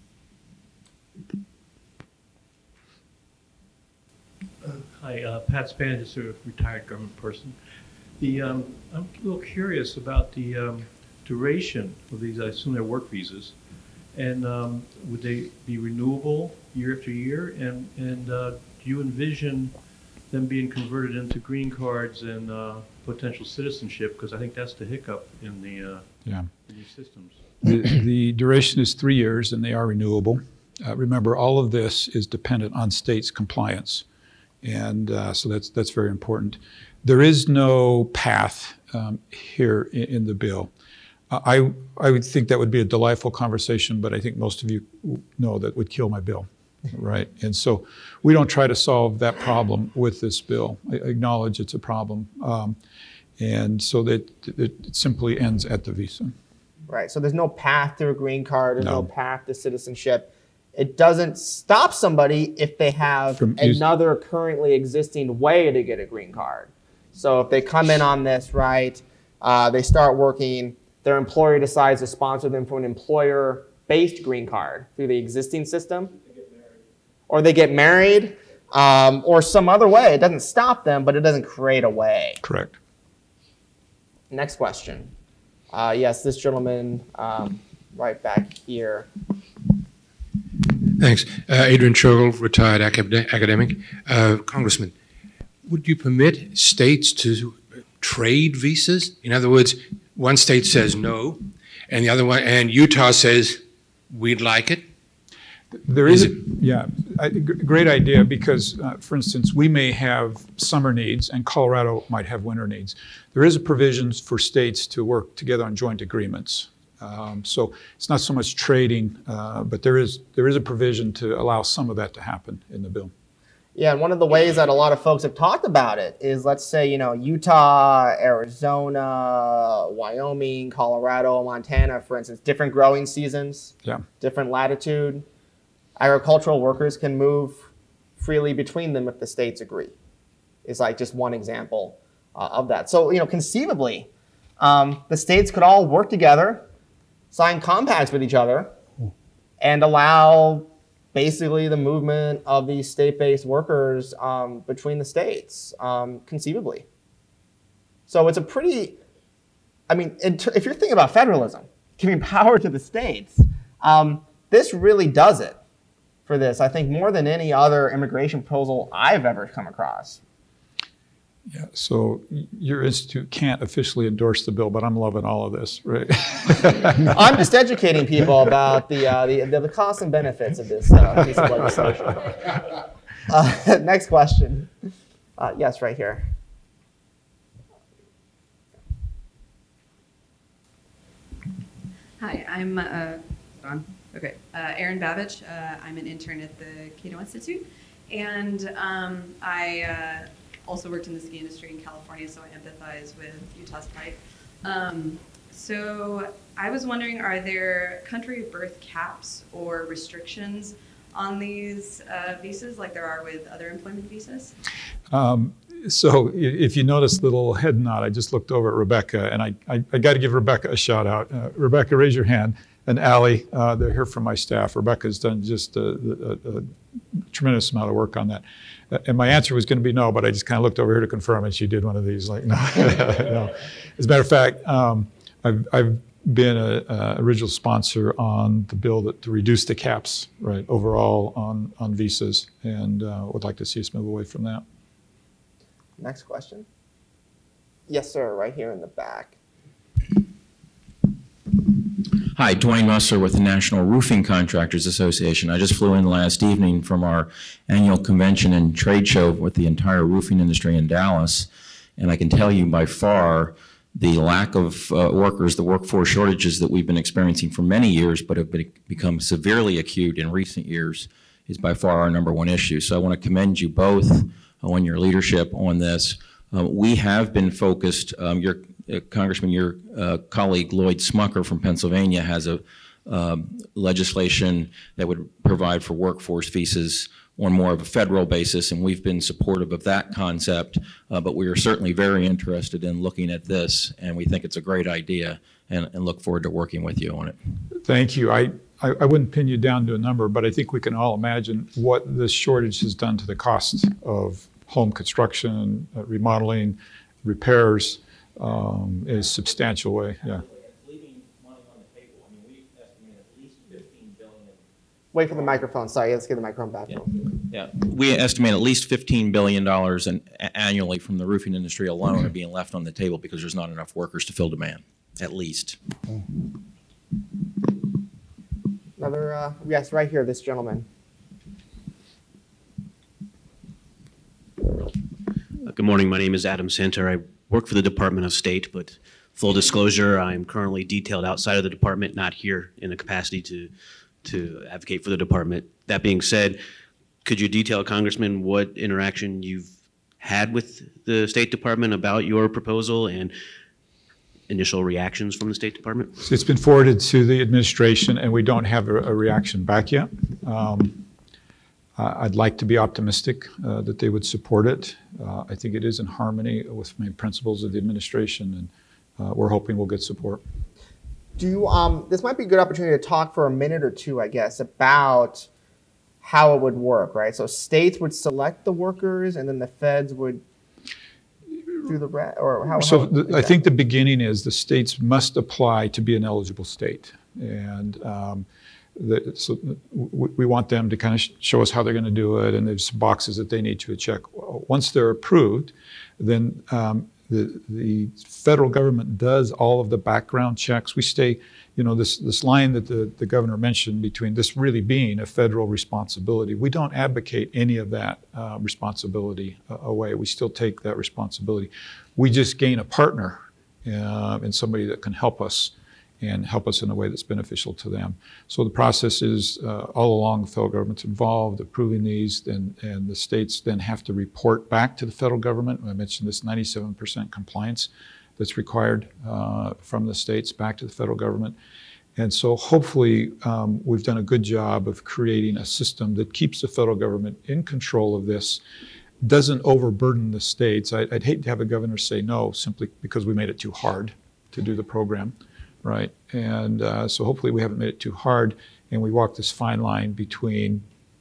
Uh, hi, uh, Pat Spanish is a retired government person. The, um, I'm a little curious about the um, duration of these, I assume they're work visas, and um, would they be renewable year after year? And, and uh, do you envision them being converted into green cards and uh, potential citizenship? Because I think that's the hiccup in the uh, yeah. in these systems. The, the duration is three years and they are renewable. Uh, remember, all of this is dependent on states' compliance. And uh, so that's, that's very important. There is no path um, here in, in the bill. Uh, I, I would think that would be a delightful conversation, but I think most of you know that would kill my bill, right? And so we don't try to solve that problem with this bill. I acknowledge it's a problem. Um, and so that it simply ends at the visa. Right, so there's no path to a green card, there's no, No. path to citizenship. It doesn't stop somebody if they have From use- another currently existing way to get a green card. So if they come in on this, right, uh, they start working, their employer decides to sponsor them for an employer-based green card through the existing system, or they get married, um, or some other way. It doesn't stop them, but it doesn't create a way. Correct. Next question. Uh, yes, this gentleman um, right back here. Thanks. Uh, Adrian Chogel, retired acad- academic. Uh, Congressman, would you permit states to trade visas? In other words, one state says no, and the other one, and Utah says we'd like it. There is, a, yeah, a g- great idea because, uh, for instance, we may have summer needs and Colorado might have winter needs. There is a provision for states to work together on joint agreements. Um, so it's not so much trading, uh, but there is there is a provision to allow some of that to happen in the bill. Yeah, and one of the ways that a lot of folks have talked about it is, let's say, you know, Utah, Arizona, Wyoming, Colorado, Montana, for instance, different growing seasons, Yeah. different latitude. Agricultural workers can move freely between them if the states agree. It's like just one example uh, of that. So, you know, conceivably, um, the states could all work together, sign compacts with each other, and allow basically the movement of these state-based workers um, between the states, um, conceivably. So it's a pretty, I mean, if you're thinking about federalism, giving power to the states, um, this really does it for this, I think, more than any other immigration proposal I've ever come across. Yeah, so your institute can't officially endorse the bill, but I'm loving all of this, right? I'm just educating people about the, uh, the, the costs and benefits of this uh, piece of legislation. Uh, next question. Uh, yes, right here. Hi, I'm uh, on. Okay, uh, Erin Babbage. Uh, I'm an intern at the Cato Institute, and um, I uh, also worked in the ski industry in California, so I empathize with Utah's plight. Um, so I was wondering, are there country of birth caps or restrictions on these uh, visas, like there are with other employment visas? Um, So if you notice the little head nod, I just looked over at Rebecca, and I, I, I got to give Rebecca a shout out. Uh, Rebecca, raise your hand. And Allie, uh, they're here from my staff. Rebecca's done just a, a, a tremendous amount of work on that. Uh, and my answer was going to be no, but I just kind of looked over here to confirm, and she did one of these, like, no. no. As a matter of fact, um, I've, I've been a, a original sponsor on the bill that, to reduce the caps, right, overall on, on visas, and uh, would like to see us move away from that. Next question. Yes, sir, right here in the back. Hi, Dwayne Russler with the National Roofing Contractors Association. I just flew in last evening from our annual convention and trade show with the entire roofing industry in Dallas, and I can tell you by far the lack of uh, workers, the workforce shortages that we've been experiencing for many years but have been, become severely acute in recent years is by far our number one issue. So I want to commend you both on your leadership on this. Uh, we have been focused, um, your uh, Congressman, your uh, colleague Lloyd Smucker from Pennsylvania has a um, legislation that would provide for workforce visas on more of a federal basis, and we've been supportive of that concept, uh, but we are certainly very interested in looking at this, and we think it's a great idea, and, and look forward to working with you on it. Thank you. I, I, I wouldn't pin you down to a number, but I think we can all imagine what this shortage has done to the cost of home construction, uh, remodeling, repairs, um, in a substantial way. Yeah. Wait for the microphone. Sorry, let's get the microphone back. Yeah. yeah. We estimate at least fifteen billion dollars in, annually from the roofing industry alone are being left on the table because there's not enough workers to fill demand, at least. Another, uh, yes, right here, this gentleman. Good morning. My name is Adam Santer. I work for the Department of State, but full disclosure, I'm currently detailed outside of the department, not here in a capacity to to advocate for the department. That being said, could you detail, Congressman, what interaction you've had with the State Department about your proposal and initial reactions from the State Department? So it's been forwarded to the administration, and we don't have a, a reaction back yet. Um, I'd like to be optimistic uh, that they would support it. Uh, I think it is in harmony with main principles of the administration, and uh, we're hoping we'll get support. Do you, um, this might be a good opportunity to talk for a minute or two, I guess, about how it would work, right? So states would select the workers, and then the feds would do the rest, or how? So how, the, I think the beginning is the states must apply to be an eligible state, and um, the, so we want them to kind of show us how they're going to do it, and there's boxes that they need to check. Once they're approved, then um, the the federal government does all of the background checks. We stay, you know, this this line that the, the governor mentioned between this really being a federal responsibility. We don't advocate any of that uh, responsibility uh, away. We still take that responsibility. We just gain a partner uh, and somebody that can help us and help us in a way that's beneficial to them. So the process is uh, all along the federal government's involved, approving these, and, and the states then have to report back to the federal government. I mentioned this ninety-seven percent compliance that's required uh, from the states back to the federal government. And so hopefully um, we've done a good job of creating a system that keeps the federal government in control of this, doesn't overburden the states. I, I'd hate to have a governor say no simply because we made it too hard to do the program. Right, and uh, so hopefully we haven't made it too hard, and we walk this fine line between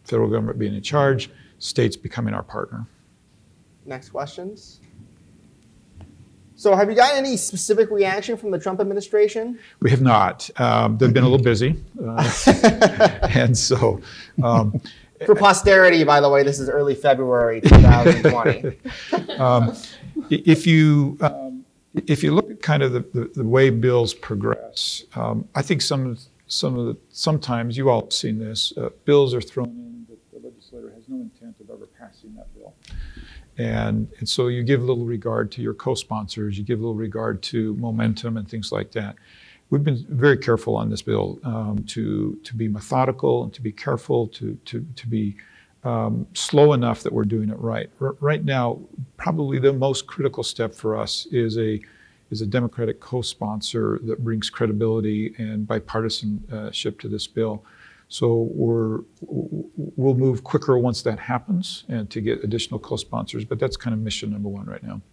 federal government being in charge, states becoming our partner. Next questions. So have you gotten any specific reaction from the Trump administration? We have not. Um, they've been a little busy. Uh, and so... Um, For posterity, by the way, this is early February twenty twenty. um, if you um, if you look at kind of the, the, the way bills progress, um, I think some some of the sometimes you all have seen this. Uh, bills are thrown in that the legislator has no intent of ever passing that bill, and and so you give little regard to your co-sponsors, you give little regard to momentum and things like that. We've been very careful on this bill um, to to be methodical and to be careful, to to to be um, slow enough that we're doing it right. R- right now, probably the most critical step for us is a is a Democratic co-sponsor that brings credibility and bipartisanship to this bill. So we're we'll move quicker once that happens, and to get additional co-sponsors. But that's kind of mission number one right now.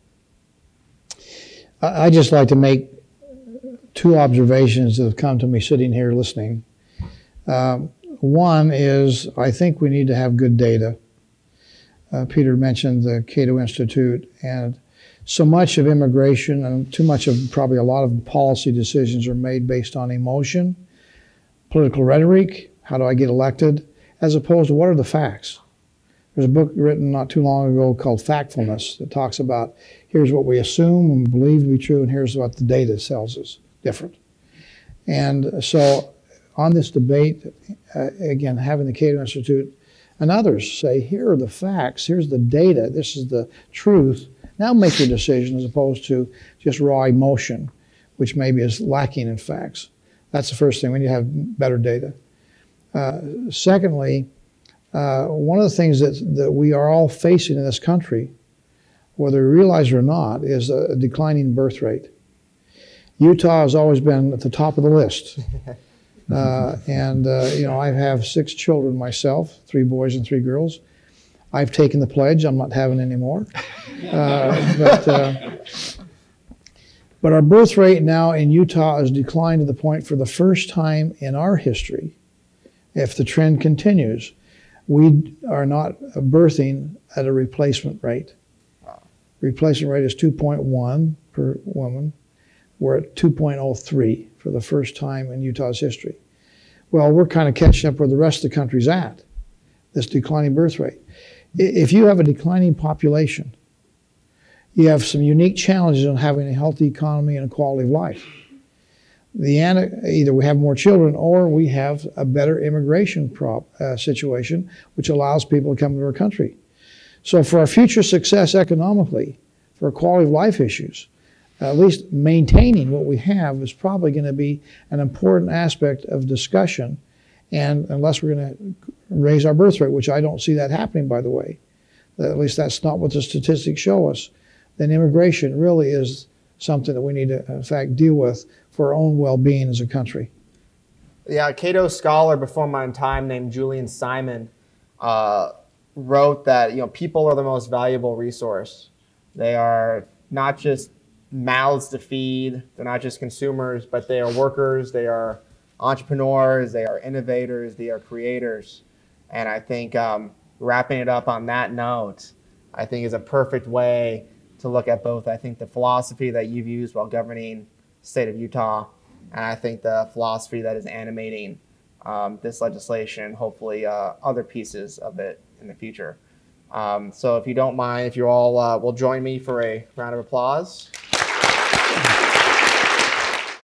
I just like to make two observations that have come to me sitting here listening. Um, one is I think we need to have good data. Uh, Peter mentioned the Cato Institute, and so much of immigration and too much of probably a lot of policy decisions are made based on emotion, political rhetoric, how do I get elected, as opposed to what are the facts. There's a book written not too long ago called Factfulness that talks about here's what we assume and believe to be true, and here's what the data tells us different. And so on this debate, uh, again, having the Cato Institute and others say, here are the facts, here's the data, this is the truth. Now make your decision as opposed to just raw emotion, which maybe is lacking in facts. That's the first thing. We need to have better data. Uh, secondly, uh, one of the things that, that we are all facing in this country, whether we realize it or not, is a declining birth rate. Utah has always been at the top of the list. Uh, and, uh, you know, I have six children myself, three boys and three girls. I've taken the pledge. I'm not having any more. Uh, but, uh, but our birth rate now in Utah has declined to the point for the first time in our history, if the trend continues, we are not birthing at a replacement rate. Replacement rate is two point one per woman. We're at two point oh three for the first time in Utah's history. Well, we're kind of catching up where the rest of the country's at, this declining birth rate. If you have a declining population, you have some unique challenges on having a healthy economy and a quality of life. The either we have more children or we have a better immigration prop, uh, situation, which allows people to come to our country. So for our future success economically, for quality of life issues, at least maintaining what we have is probably going to be an important aspect of discussion. And unless we're going to raise our birth rate, which I don't see that happening, by the way, at least that's not what the statistics show us, then immigration really is something that we need to, in fact, deal with for our own well-being as a country. Yeah, a Cato scholar before my time named Julian Simon uh, wrote that, you know, people are the most valuable resource. They are not just mouths to feed, they're not just consumers, but they are workers, they are entrepreneurs, they are innovators, they are creators. And I think um, wrapping it up on that note, I think is a perfect way to look at both, I think, the philosophy that you've used while governing the state of Utah, and I think the philosophy that is animating um, this legislation, hopefully uh, other pieces of it in the future. Um, so if you don't mind, if you all uh, will join me for a round of applause.